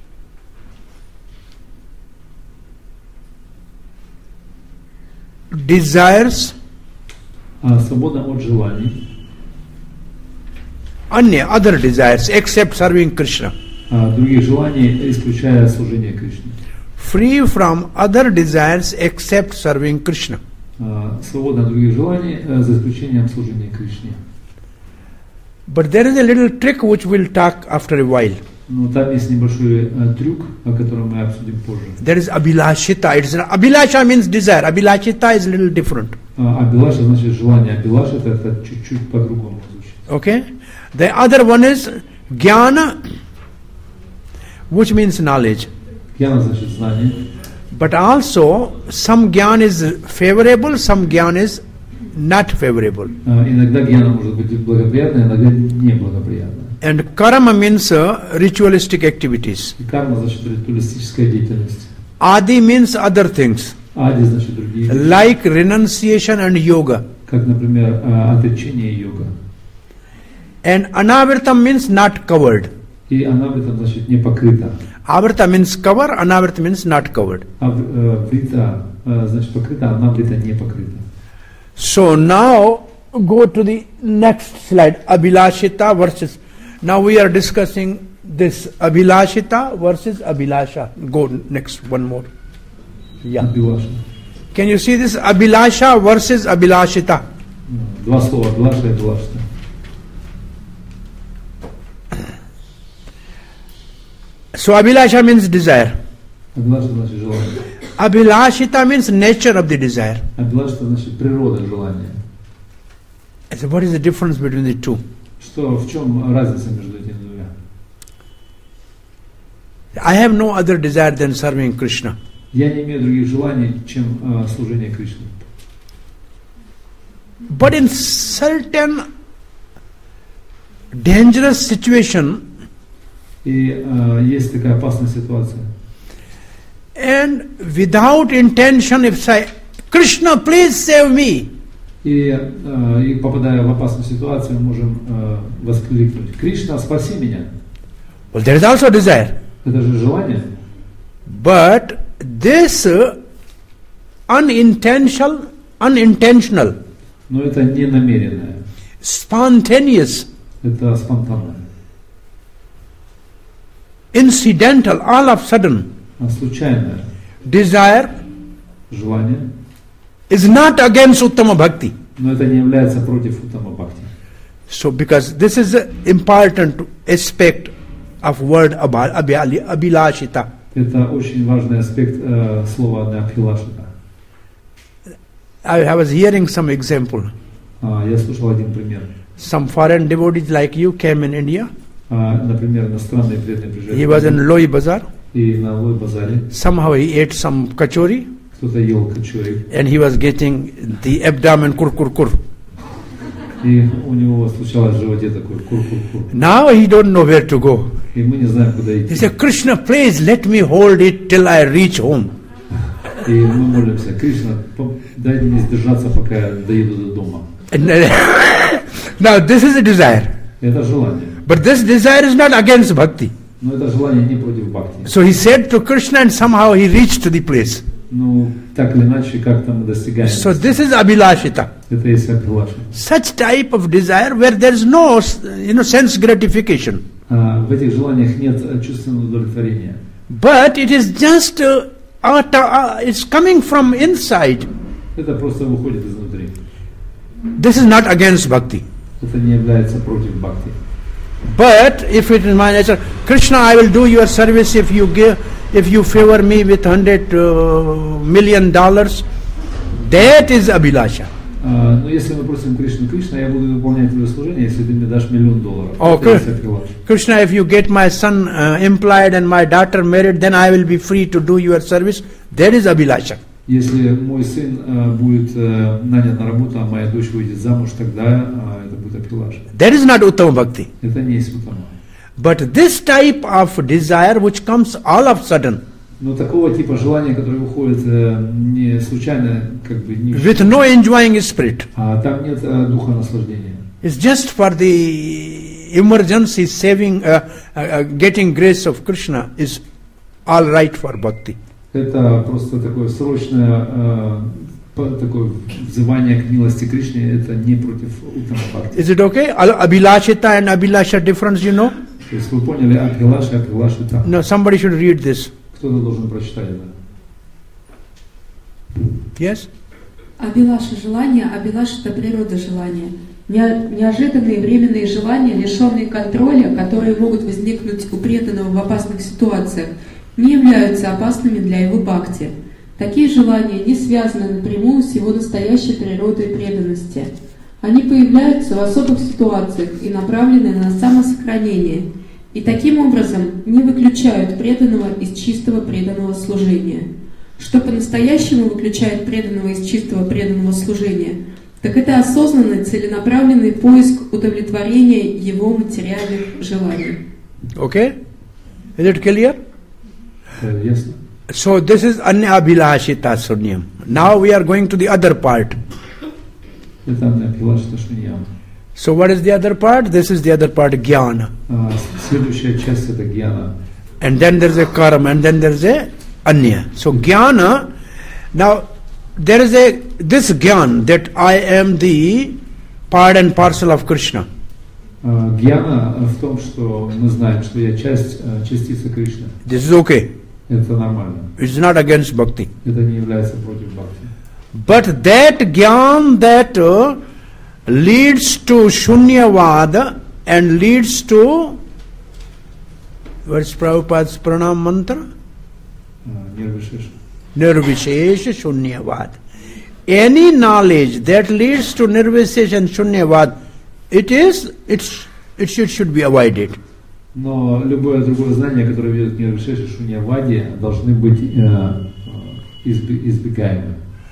desires, А свободно от желаний, anya, other desires, except serving Krishna. а других желаний, исключая служение Кришне. Free from other desires except serving Krishna. А, свободно от других желаний, а, за исключением служения Кришне. But there is a little trick which we'll talk after a while. Но там есть небольшой а, трюк, о котором мы обсудим позже. There is Abhilashita. It is Abhilasha means desire. Abhilashita is a little different. А, абилаша значит желание. Абилаша это, это чуть-чуть по-другому звучит. Okay? The other one is Jnana, which means knowledge. Гьяна значит знание. But also, some gyan is favorable, some gyan is not favorable. Иногда гьяна может быть благоприятна, иногда неблагоприятна. And karma means uh, ritualistic activities. И карма значит ритуалистическая деятельность. Adi means other things. Ади значит другие. Like renunciation and yoga. Как, например, отречение и йога. And anavirtam means not covered. И анаврита значит не покрыта. Avrita means cover, anavrita means not covered. А врита значит покрыта, анаврита не покрыта. So now go to the next slide. Abhilashita versus. Now we are discussing this Abhilashita versus Abhilasha. Go next, one more. Yeah. Abhilasha. Can you see this Abhilasha versus Abhilashita? Два слова, Abhilasha и Abhilashita. So Abhilasha means desire. Abhilasha значит желание. Abhilashita means nature of the desire. Abhilasha значит природа желания. So what is the difference between the two? Что, в чем разница между этими двумя? I have no other desire than serving Krishna. Я не имею других желаний, чем uh, служение Кришне. But in certain dangerous situation, и uh, есть такая опасная ситуация. And without intention, if say, Krishna, please save me. И, uh, и попадая в опасную ситуацию, мы можем uh, воскликнуть: Кришна, спаси меня. Well, there is also desire. Это же желание. But this uh, unintentional, unintentional, но это не намеренное. Spontaneous, это спонтанное. Incidental, all of a sudden, случайное. Desire, желание, is not against Uttama Bhakti. Но это не является против Уттама Бхакти. So, because this is an important aspect of word Abhilashita. Это очень важный аспект uh, слова Abhilashita. I, I was hearing some example. Uh, я слушал один пример. Some foreign devotees like you came in India. Uh, например, иностранные преданные приезжали. He was in Loi Bazaar. И на Лой базаре. Somehow he ate some kachori. Кто-то ел качори. And he was getting the abdomen kur kur kur. И у него случалось в животе такой кур кур кур. Now he don't know where to go. И мы не знаем, куда идти. He said, Krishna, please let me hold it till I reach home. И мы молимся: Кришна, дай мне сдержаться, пока я доеду до дома. Now this is a desire. Это желание. But this desire is not against bhakti. Но это желание не против бхакти. So he said to Krishna, and somehow he reached to the place. Ну, так или иначе, как-то мы достигаем. So this is Abhilashita. Это есть Abhilasha. Such type of desire where there is no, you know, sense gratification. А, в этих желаниях нет чувственного удовлетворения. But it is just, uh, uh, it's coming from inside. Это просто выходит изнутри. This is not against bhakti. Это не является против бхакти. But if it is my nature, Krishna, I will do your service if you give, if you favor me with hundred uh, million dollars. That is Abhilasha. Uh, но если мы просим Кришну: Кришна, я буду выполнять твое служение, если ты мне дашь миллион долларов. Okay. Krishna, if you get my son uh, employed and my daughter married, then I will be free to do your service. That is Abhilasha. Если мой сын uh, будет uh, нанят на работу, а моя дочь выйдет замуж, тогда uh, это будет Abhilasha. That is not Uttama Bhakti. Это не есть Уттама. But this type of desire which comes all of a sudden, но такого типа желания, которое выходит uh, не случайно, как бы не with no enjoying spirit, а там нет uh, духа наслаждения. It's just for the emergency saving, uh, uh, getting grace of Krishna is all right for bhakti. Это просто такое срочное uh, такое взывание к милости Кришне, это не против Уттама Бхакти. Is it okay? Abhilashita and Abhilasha difference, you know? То есть вы поняли, Abhilasha, Abhilashita. No, somebody should read this. Кто-то должен прочитать это. Yes? Абхилаша желание, Абхилаша это природа желания. Неожиданные временные желания, лишенные контроля, которые могут возникнуть у преданного в опасных ситуациях, не являются опасными для его бхакти. Такие желания не связаны напрямую с его настоящей природой преданности. Они появляются в особых ситуациях и направлены на самосохранение, и таким образом не выключают преданного из чистого преданного служения. Что по-настоящему выключает преданного из чистого преданного служения, так это осознанный, целенаправленный поиск удовлетворения его материальных желаний. Okay? Is it clear? Uh, yes. So this is Anya Abhilashita Sunyam. Now we are going to the other part. Это Анапилашита Шуньям. So what is the other part? This is the other part, Jnana. Uh, следующая часть это гьяна. And then there is a karma, and then there is a Anya. So Jnana, now there is a, this Jnana that I am the part and parcel of Krishna. Uh, гьяна в том, что мы знаем, что я часть, uh, частица Кришны. This is okay. Это нормально. It's not against bhakti. Это не является против бхакти. But that Jnana that uh, leads to Shunyavada and leads to, what's Prabhupada's pranam mantra? Uh, Nirvishesha. Nirvishesha Shunyavad. Any knowledge that leads to Nirvishesha and Shunyavad, it is, it's, it should, should be avoided. Но любое другое знание, которое ведет к Нирвишеше Шуньяваде, должны быть э, избегаемы.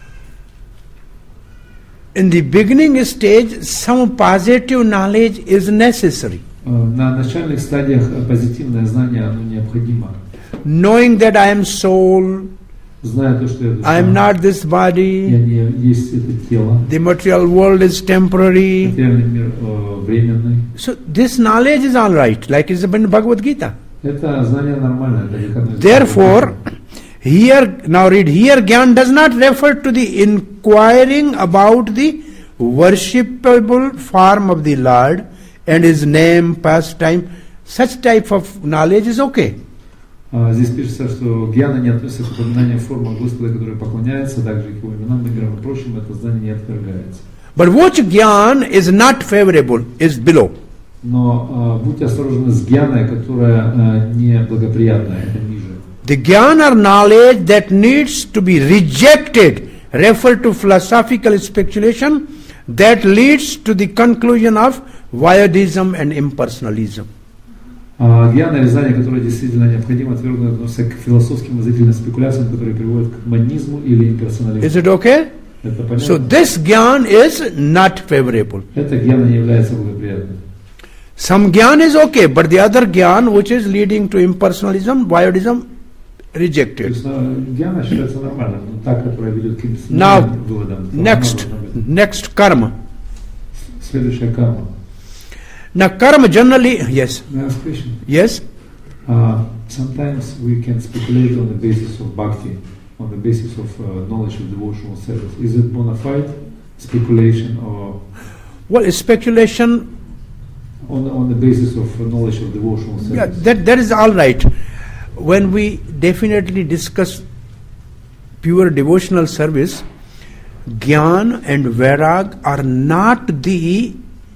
In the beginning stage, some positive knowledge is necessary. На начальных стадиях позитивное знание оно необходимо. Knowing that I am soul, зная то, что я душа, I am not this body, я не есть это тело, the material world is temporary. материальный мир э, временный. So this knowledge is all right, like it's in Bhagavad Gita. Это знание нормально. Это как одно из Therefore, here, now read, here Gyan does not refer to the inquiring about the worshipable form of the Lord and His name, pastime. Such type of knowledge is okay. Uh, здесь пишется, что гьяна не относится к упоминанию формы Господа, который поклоняется, также и к его именам, номерам и прочим, это знание не отвергается. But which Gyan is not favorable is below. Но uh, будьте осторожны с гьяной, которая uh, не благоприятная, это ниже. The Gyan or knowledge that needs to be rejected refer to philosophical speculation that leads to the conclusion of Vyadism and impersonalism. А гьяна или знание, которое действительно необходимо, отвергнуто относится к философским мыслительным спекуляциям, которые приводят к манизму или имперсонализму. Is it okay? Это понятно? So this Gyan is not favorable. Это гьяна не является благоприятным. Some Gyan is okay, but the other Gyan which is leading to impersonalism, Vyadism, rejected. Гьяна считается нормальным, но та, которая ведет к Now, выводам. next, next karma. Следующая карма. Now karma generally, yes, May I ask a question? yes. Uh, sometimes we can speculate on the basis of bhakti, on the basis of uh, knowledge of devotional service. Is it bona fide speculation or Well, speculation, on, on the basis of uh, knowledge of devotional service? yeah, that, that is all right. When we definitely discuss pure devotional service, Gyan and Vairag are not the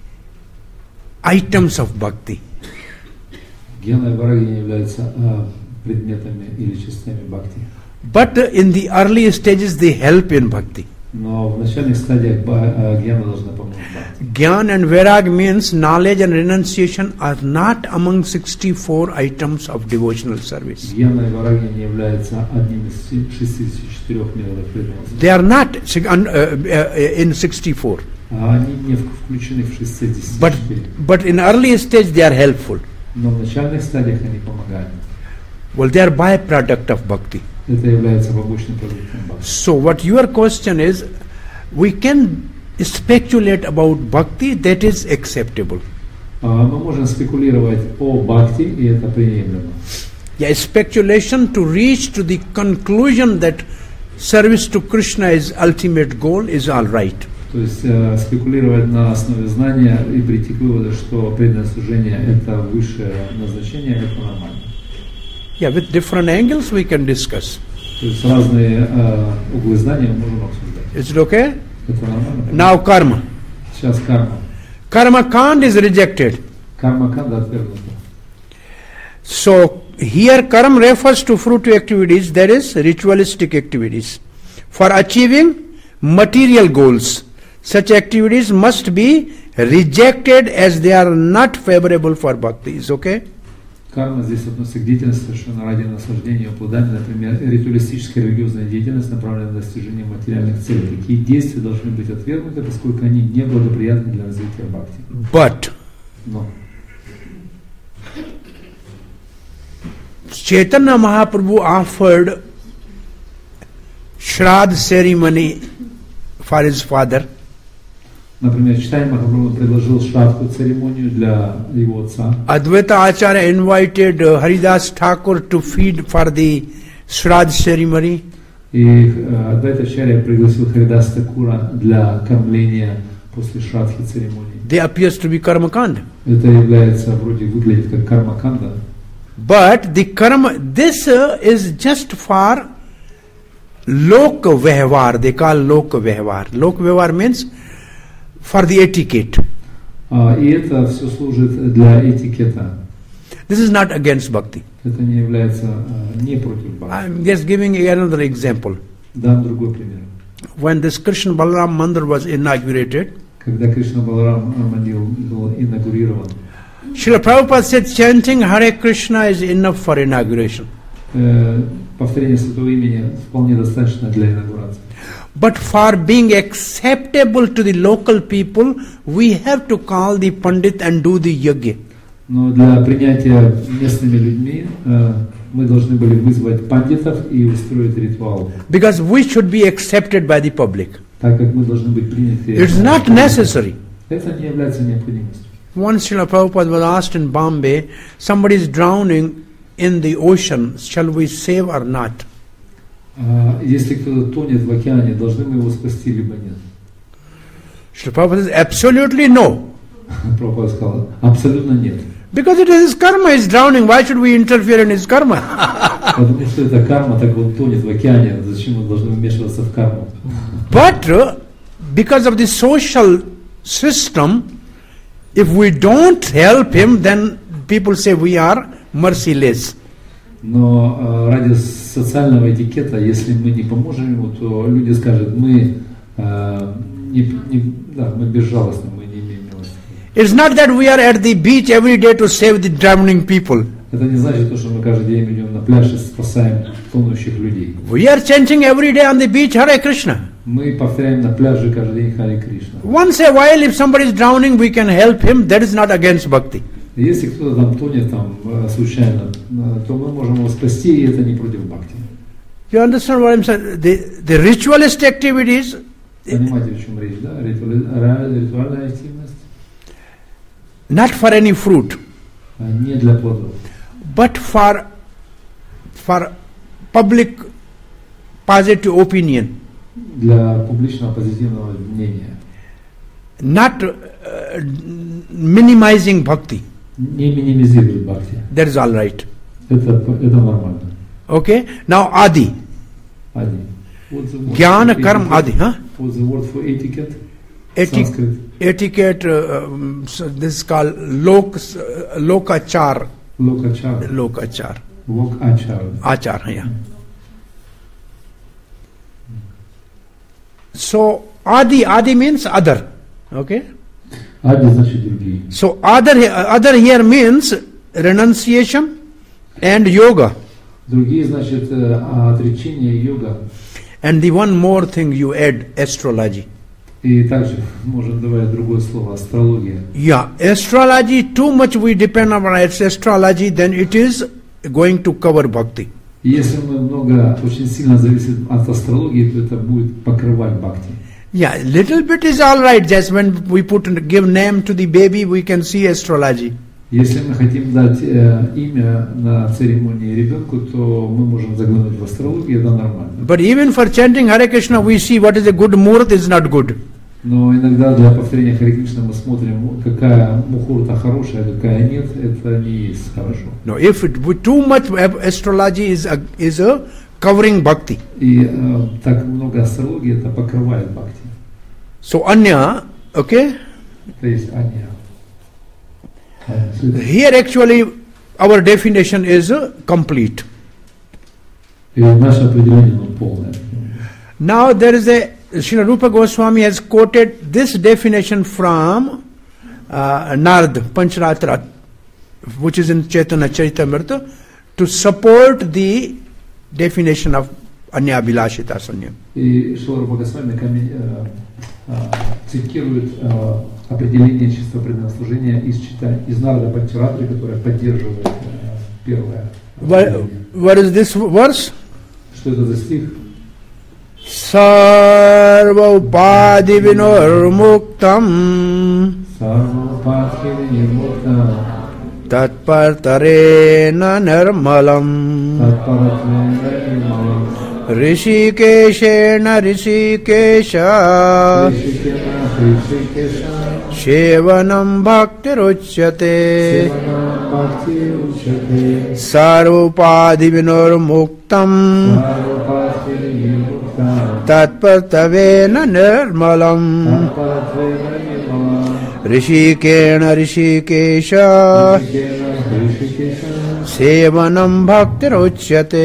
items of bhakti. Гьяна и вараги не являются uh, предметами или частями бхакти. But uh, in the early stages they help in bhakti. Но в начальных стадиях uh, гьяна должна помочь бхакти. Gyan and Vairag means knowledge and renunciation are not among sixty-four items of devotional service. Гьяна и вараги не являются одним из шестидесяти четырёх методов преданного. They are not uh, uh, in sixty-four. А они не включены в шестьдесят But, четыре. but in early stage they are helpful. Но в начальных стадиях они помогают. Well, they are byproduct of bhakti. Это является побочным продуктом бхакти. So what your question is, we can speculate about bhakti that is acceptable. А, мы можем спекулировать о бхакти, и это приемлемо. Yeah, speculation to reach to the conclusion that service to Krishna is ultimate goal is all right. То есть э, спекулировать на основе знания и прийти к выводу, что преданное служение это высшее назначение, это нормально. Yeah, with different angles we can discuss. То есть разные э, углы знания мы можем обсуждать. Is it okay? Это нормально. Now karma. Сейчас карма. Karma kand is rejected. Карма канда отвергнута. So here karma refers to fruitive activities, that is ritualistic activities. For achieving material goals, such activities must be rejected as they are not favorable for bhakti. Is okay? Карма здесь относится к деятельности, совершенно ради наслаждения плодами, например, ритуалистическая религиозная деятельность, направленная на достижение материальных целей. Такие действия должны быть отвергнуты, поскольку они неблагоприятны для развития бхакти. But Но Chaitanya Mahaprabhu offered Shraddha ceremony for his father. Например, Чайтанья Махапрабху предложил шрадху церемонию для его отца. Advaita Acharya invited uh, Haridas Thakur to feed for the Shraddha ceremony. И Адвайта Ачарья пригласил Харидас Такура для кормления после шрадхи церемонии. They appears to be karmakanda. Это является, вроде выглядит как карма-канда. But the karma, this uh, is just for lok vyavhar. They call lok vyavhar. Lok vyavhar means for the etiquette. А, и это все служит для этикета. This is not against bhakti. Это не является а, не против бхакти. I'm just giving you another example. Дам другой пример. When this Krishna Balaram Mandir was inaugurated, Когда Кришна Баларам Мандир был инаугурирован, Srila Prabhupada said chanting Hare Krishna is enough for inauguration. э, повторение святого имени вполне достаточно для инаугурации. But for being acceptable to the local people, we have to call the Pandit and do the yajna. Но для принятия местными людьми э, мы должны были вызвать пандитов и устроить ритуал, Because we should be accepted by the public. так как мы должны быть приняты. It's not necessary. Это не является необходимостью. Once Srila Prabhupada was asked in Bombay, somebody is drowning in the ocean, shall we save or not? А, если кто-то тонет в океане, должны мы его спасти, либо нет? Srila Prabhupada says, absolutely no. Прабхупада сказал, абсолютно нет. Because it is his karma, he is drowning, why should we interfere in his karma? Потому что это карма, так вот тонет в океане, зачем мы должны вмешиваться в карму? But uh, because of the social system, if we don't help him, then people say we are merciless. Но э, ради социального этикета, если мы не поможем ему, то люди скажут, мы, э, не, не, да, мы безжалостны, мы не имеем милости. It's not that we are at the beach every day to save the drowning people. Это не значит, то, что мы каждый день идем на пляж и спасаем тонущих людей. We are chanting every day on the beach Hare Krishna. Мы повторяем на пляже каждый день Харе Кришна. Once a while, if somebody is drowning, we can help him. That is not against bhakti. Если кто-то там тонет там, э, случайно, э, то мы можем его спасти, и это не против бхакти. You understand what I'm saying? The, the ritualist activities, Понимаете, о чем речь, да? Ритуали- ра- Ритуальная активность not for any fruit, а, не для плодов, but for for public positive opinion, для публичного позитивного мнения. not uh, minimizing bhakti. Не минимизирует бхакти. That is all right. Это, это нормально. Okay. Now Adi, Adi. What's the word Jnana for Karma etiquette? Adi, huh? What's the word for etiquette? Eti- Sanskrit. etiquette. Uh, um, so this is called lok uh, lokachar. Lokachar. Lokachar. Lokachar. Achar. Yeah. So Adi, Adi means other. Okay. Ади значит другие. So other, other here means renunciation and yoga. Другие значит э, отречение и йога. And the one more thing you add, astrology. И также можно добавить другое слово астрология. Yeah, astrology, too much we depend on astrology, then it is going to cover bhakti. И если мы много, очень сильно зависим от астрологии, то это будет покрывать бхакти. Yeah, little bit is all right. Just when we put give name to the baby, we can see astrology. Если мы хотим дать э, имя на церемонии ребенку, то мы можем заглянуть в астрологию, это нормально. But even for chanting Hare Krishna, we see what is a good muhurt is not good. Но иногда для повторения Харе Кришны мы смотрим, какая мухурта хорошая, какая нет, это не есть хорошо. No, if it with too much astrology is a, is a covering bhakti. И э, так много астрологии, это покрывает бхакти. So anya, okay. То есть аня. Here actually our definition is uh, complete. И наше определение ну, полное. Now there is a Srila Rupa Goswami has quoted this definition from uh, Narad Pancharatra. which is in Chaitanya Charitamrita, to support the definition of Anyabhilashita Sunyam. И Шрила Бхагавати э, э, цитирует э, определение чистого преданного служения из, чита, из Нарада Бхактиратры, которое поддерживает э, первое. What, what is this verse? Что это за стих? Sarva upadi vinurmuktam Sarvapatkhini nirmuktam tatpartarena nirmalam tatparatrena nirmalam Rishikeshena Rishikesha Rishikena Rishikesha Shevanam bhaktiruchyate Sevanam bhakti uchyate Sarvupadi vinurmuktam Sarvapatkhini nirmuktam tatpartavena nirmalam tatparatrena nirmalam Rishikena Rishikesha Rishikena Rishikesha Sevanam bhaktiruchyate.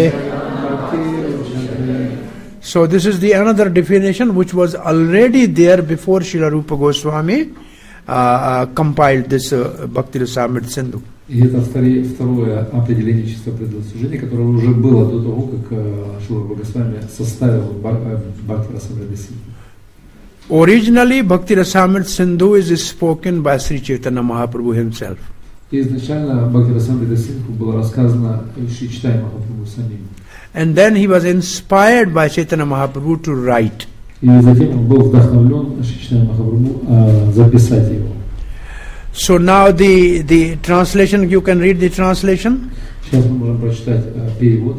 So this is the another definition which was already there before Srila Rupa Goswami uh, uh, compiled this uh, Bhakti Rasamrita Sindhu. И это второе, второе определение чистого преданного служения, которое уже было до того, как Шрила Бхагавати составил Бхакти Расамрита Синдху. Originally, Bhakti Rasamrita Sindhu is spoken by Sri Chaitanya Mahaprabhu himself. И изначально Бхакти Расамрита Синдху было рассказано Шри Чайтанья Махапрабху самим. And then he was inspired by Chaitanya Mahaprabhu to write. И затем он был вдохновлен Шри Чайтанья Махапрабху записать его. So now the, the translation, you can read the translation. Сейчас мы можем прочитать перевод.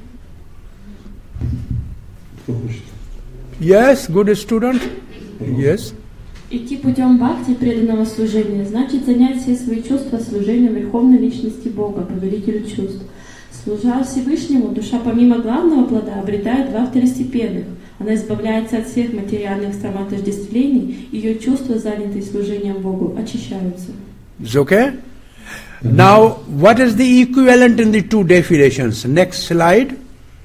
Кто хочет? Yes, good student. Yes. Идти путем бхакти, преданного служения, значит занять все свои чувства служением Верховной Личности Бога, Повелителю чувств. Служа Всевышнему, душа помимо главного плода обретает два второстепенных. Она избавляется от всех материальных самоотождествлений, ее чувства, занятые служением Богу, очищаются. Is okay? Now, what is the equivalent in the two definitions? Next slide.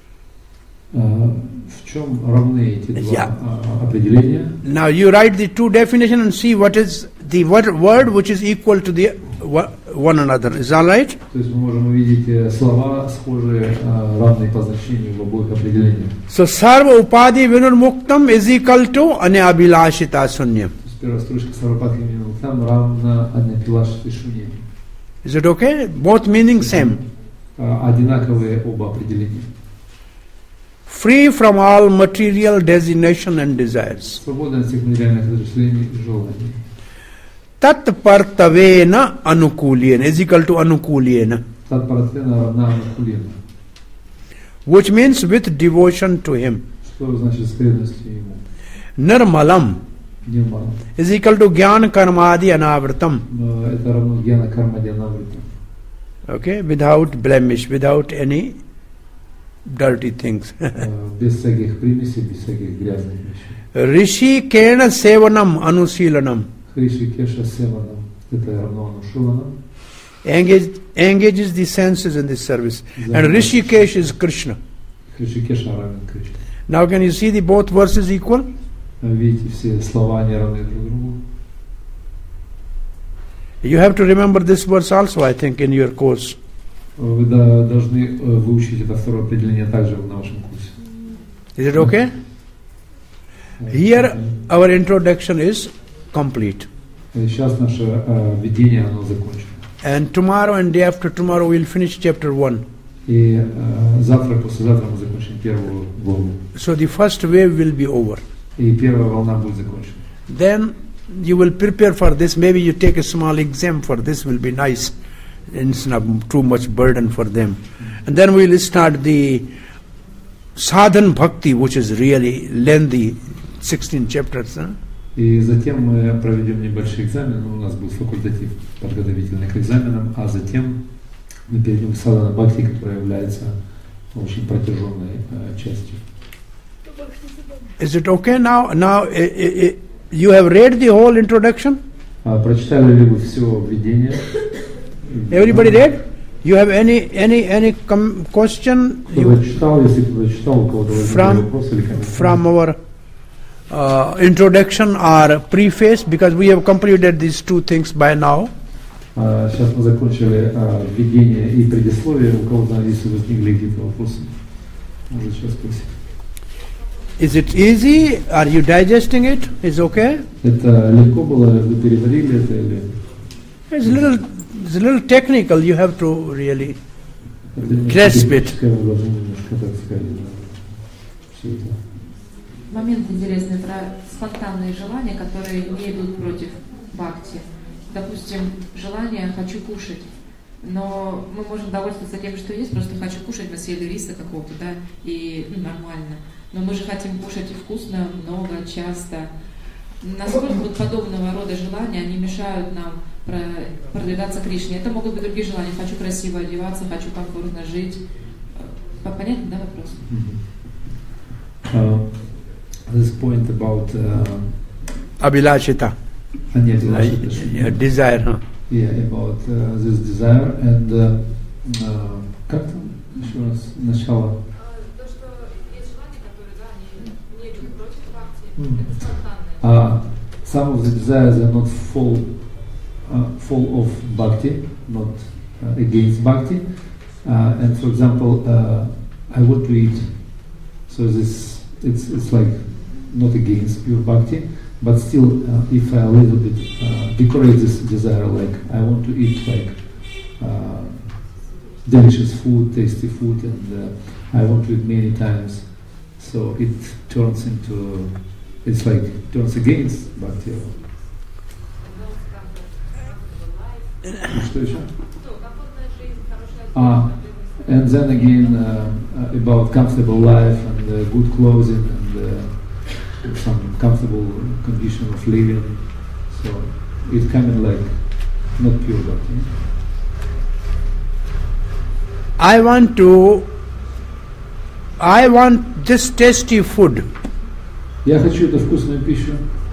В чем равны эти два Yeah. определения? Now you write the two definitions and see what is the word which is equal to the one another. Is that right? То есть мы можем увидеть слова, схожие, равные по значению в обоих определениях. So sarva upadi vinurmuktam is equal to anyabhilashita sunyam. Первая строчка Сарвапатхини Нирмуктам равна Аньябхилашити шуньям. Is it okay? Both meaning same. Одинаковые оба определения. Free from all material designation and desires. Свободны от всех материальных разрешений и желаний. Tat partavena anukulyena is equal to anukulyena. Тат паратвена равна Анукулена. Which means with devotion to him. Что значит с преданностью ему? Nirmalam Нирмала. is equal to jnana karmadi anavritam. Это равно гьяна карма дьянаврита. Okay, without blemish, without any dirty things. Без всяких примесей, без всяких грязных вещей. Rishi kena sevanam anusilanam Хриши Кеша Севанам. Это равно Анушиланам. engage, engages the senses in this service. And Rishikesh is Krishna. Хриши Кеша равен Кришне. Now can you see the both verses equal? Видите, все слова не равны друг другу. You have to remember this verse also, I think, in your course. Вы должны выучить это второе определение также в нашем курсе. Is it okay? Here our introduction is complete. Сейчас наше введение оно закончено. And tomorrow and day after tomorrow we'll finish chapter one. И завтра, послезавтра мы закончим первую главу. So the first wave will be over. И первая волна будет закончена. Then you will prepare for this. Maybe you take a small exam for this, will be nice. It's not too much burden for them. And then we'll start the sadhan bhakti, which is really lengthy, sixteen chapters. Huh? И затем мы проведем небольшой экзамен. У нас будет факультатив подготовительный к экзаменам, а затем мы перейдем к садхана бхакти, которая является очень протяженной э, частью. Is it okay now? Now uh, uh, you have read the whole introduction? А, прочитали ли вы все введение? Everybody read? You have any any any com- question? Кто-то читал, если кто-то читал, у кого-то from, вопросы или комментарии? From our uh, introduction or preface, because we have completed these two things by now. А, сейчас мы закончили а, введение и предисловие. У кого-то, если возникли какие-то вопросы, может сейчас спросить. Is it easy? Are you digesting it? Is okay? Это легко было? Вы переварили это или? It's a little, it's a little technical. You have to really grasp it. Момент интересный про спонтанные желания, которые не идут против бхакти. Допустим, желание «хочу кушать», но мы можем довольствоваться тем, что есть, просто «хочу кушать», мы съели риса какого-то, да, и ну, нормально. Но мы же хотим кушать вкусно, много, часто. Насколько вот подобного рода желания, они мешают нам продвигаться к Кришне. Это могут быть другие желания. Хочу красиво одеваться, хочу комфортно жить. Понятно, да, вопрос? Uh, this point about uh, Abhilashita. Uh, uh, desire, huh? Yeah, about uh, this desire and uh, uh, как там еще раз начало? То, что есть желания, которые, да, они не идут против бхакти, это спонтанные. Uh, some of the desires are not full, uh, full of bhakti, not uh, against bhakti. Uh, and for example, uh, I want to eat, so this it's it's like not against pure bhakti. But still, uh, if I a little bit uh, decorate this desire, like I want to eat like uh, delicious food, tasty food, and uh, I want to eat many times, so it turns into, it's like turns against bhakti. Что еще? Ah, and then again uh, about comfortable life and uh, good clothing and. Uh, some comfortable condition of living, so it's kind of like not pure bhakti. I want to, I want this tasty food. Я хочу эту вкусную пищу.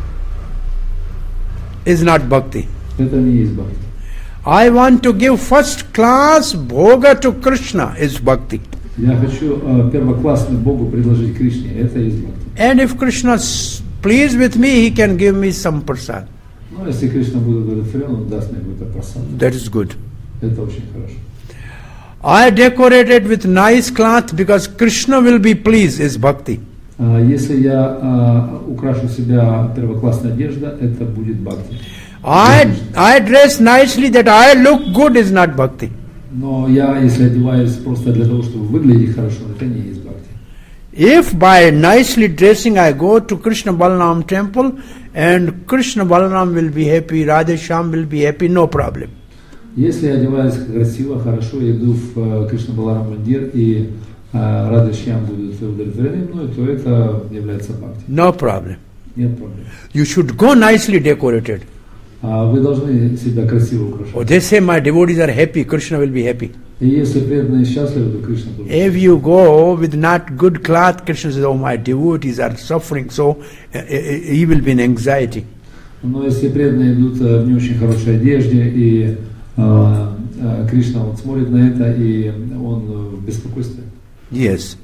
Is not bhakti. Это не есть бхакти. I want to give first class bhoga to Krishna is bhakti. Я хочу uh, первоклассную Богу предложить Кришне. Это есть бхакти. And if Krishna is pleased with me, he can give me some prasad. Ну, если Кришна будет удовлетворен, он даст мне какой-то прасад. That is good. Это очень хорошо. I decorated with nice cloth because Krishna will be pleased is bhakti. Uh, если я uh, украшу себя первоклассной одеждой, это будет бхакти. I I dress nicely that I look good is not bhakti. Но я, если одеваюсь просто для того, чтобы выглядеть хорошо, это не есть бхакти. If by nicely dressing I go to Krishna Balaram temple and Krishna Balaram will be happy, Radha Shyam will be happy, no problem. Если я одеваюсь красиво, хорошо, иду в Кришна Баларам мандир и Рада Шьям будут удовлетворены мной, то это является бхакти. No problem. Нет проблем. You should go nicely decorated. Вы должны себя красиво украшать. Oh, they say my devotees are happy, Krishna will be happy. И если преданные счастливы, то Кришна тоже. If you go with not good cloth, Krishna says, oh, my devotees are suffering, so uh, he will be in anxiety. Но если преданные идут в не очень хорошей одежде, и uh, uh, Кришна вот смотрит на это, и он в беспокойстве. Yes.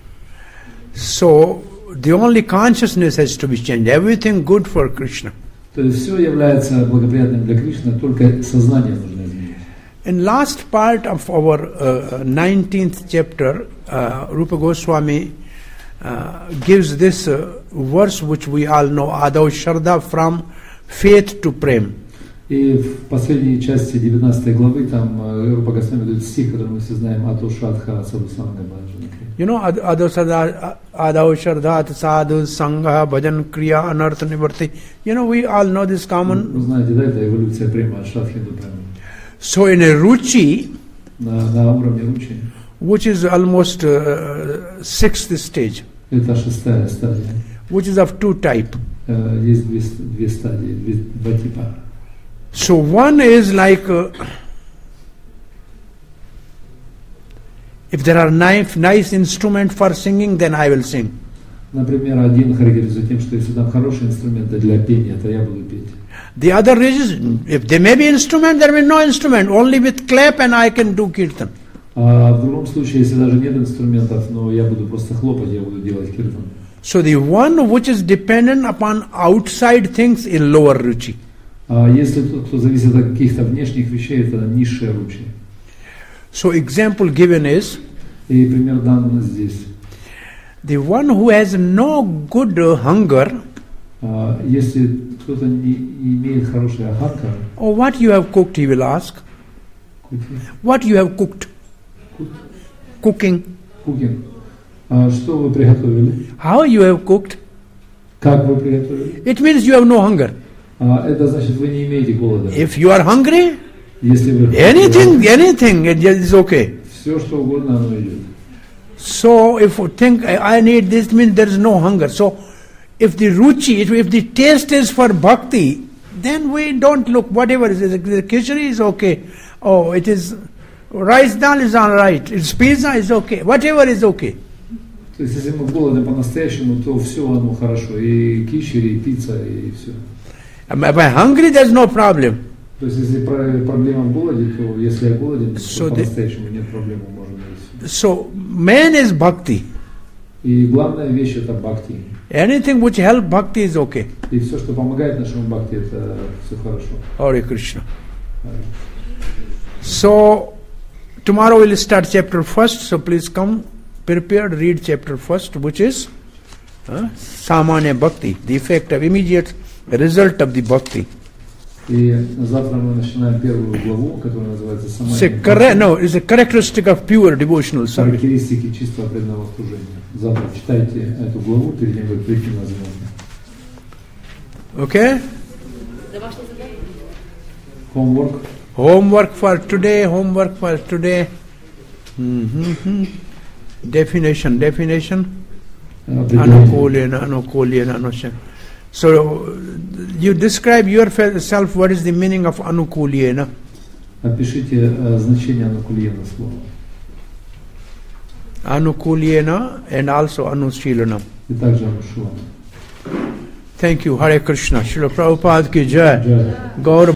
So, the only consciousness has to be changed. Everything good for Krishna. То есть все является благоприятным для Кришны, только сознание нужно изменить. In last part of our uh, nineteenth chapter, uh, Rupa Goswami uh, gives this uh, verse which we all know, Adau Shraddha, from faith to prem. И в последней части девятнадцатой главы там Рупа Госвами дает стих, который мы все знаем, Адау Шрадха Саду Санга Баджана. You know, Adau Shraddha Sadhu Sangha Bhajan Kriya Anartha Nivarti. You know, we all know this common. Вы знаете, да, это эволюция према от Шрадхи до према. So in a ruchi, на, на уровне ручи, which is almost uh, sixth stage, это шестая стадия, which is of two type. Uh, есть две, две стадии, две, два типа. So one is like, uh, if there are nice, nice instrument for singing, then I will sing. Например, один характеризует тем, что если там хорошие инструменты для пения, то я буду петь. The other is, if there may be instrument, there may be no instrument. Only with clap and I can do kirtan. А в другом случае, если даже нет инструментов, но я буду просто хлопать, я буду делать киртан. So the one which is dependent upon outside things is lower ruchi. А если тот, кто зависит от каких-то внешних вещей, это низшая ручья. So example given is, И пример дан здесь. the one who has no good uh, hunger, А если кто-то не, не имеет хороший ахарка, oh, what you have cooked, he will ask. What you have cooked? Cooking. кукин, а что вы приготовили? How you have cooked? Как вы приготовили? It means you have no hunger. А это значит, вы не имеете голода. If you are hungry, Если вы anything, anything, it is okay. все, что угодно, оно идет. So if you think I I need this, means there is no hunger. So if the ruchi, if, if the taste is for bhakti, then we don't look whatever it is. The khichdi is okay. Oh, it is rice dal is all right. It's pizza is okay. Whatever is okay. То есть, если мы голодны по-настоящему, то все оно хорошо. И кичери, и пицца, и все. Am I hungry? There's no problem. То есть, если про- проблема в голоде, то если я голоден, то So the- по-настоящему нет проблемы, можно есть. So man is bhakti. И главная вещь это бхакти. Anything which help bhakti is okay. И все, что помогает нашему бхакти, это все хорошо. Hare Krishna. So tomorrow we'll start chapter first. So please come prepared, read chapter first, which is uh, Samanya Bhakti, the effect of immediate result of the bhakti. И завтра мы начинаем первую главу, которая называется It's a «Самая corre- no, it's a characteristic of pure devotional service. характеристики чистого преданного служения». Завтра читайте эту главу перед тем, как прийти на занятие. Okay? Homework. Homework for today, homework for today. Mm-hmm. Definition, definition. Определение. Anukulena, anukulena, anusha. So you describe yourself, what is the meaning of anukulena? Опишите э, значение анукульена слова. Anukulena and also anushilana. И также анушилана. Thank you. Hare Krishna. Srila Prabhupada ki jai. Джай. Gaur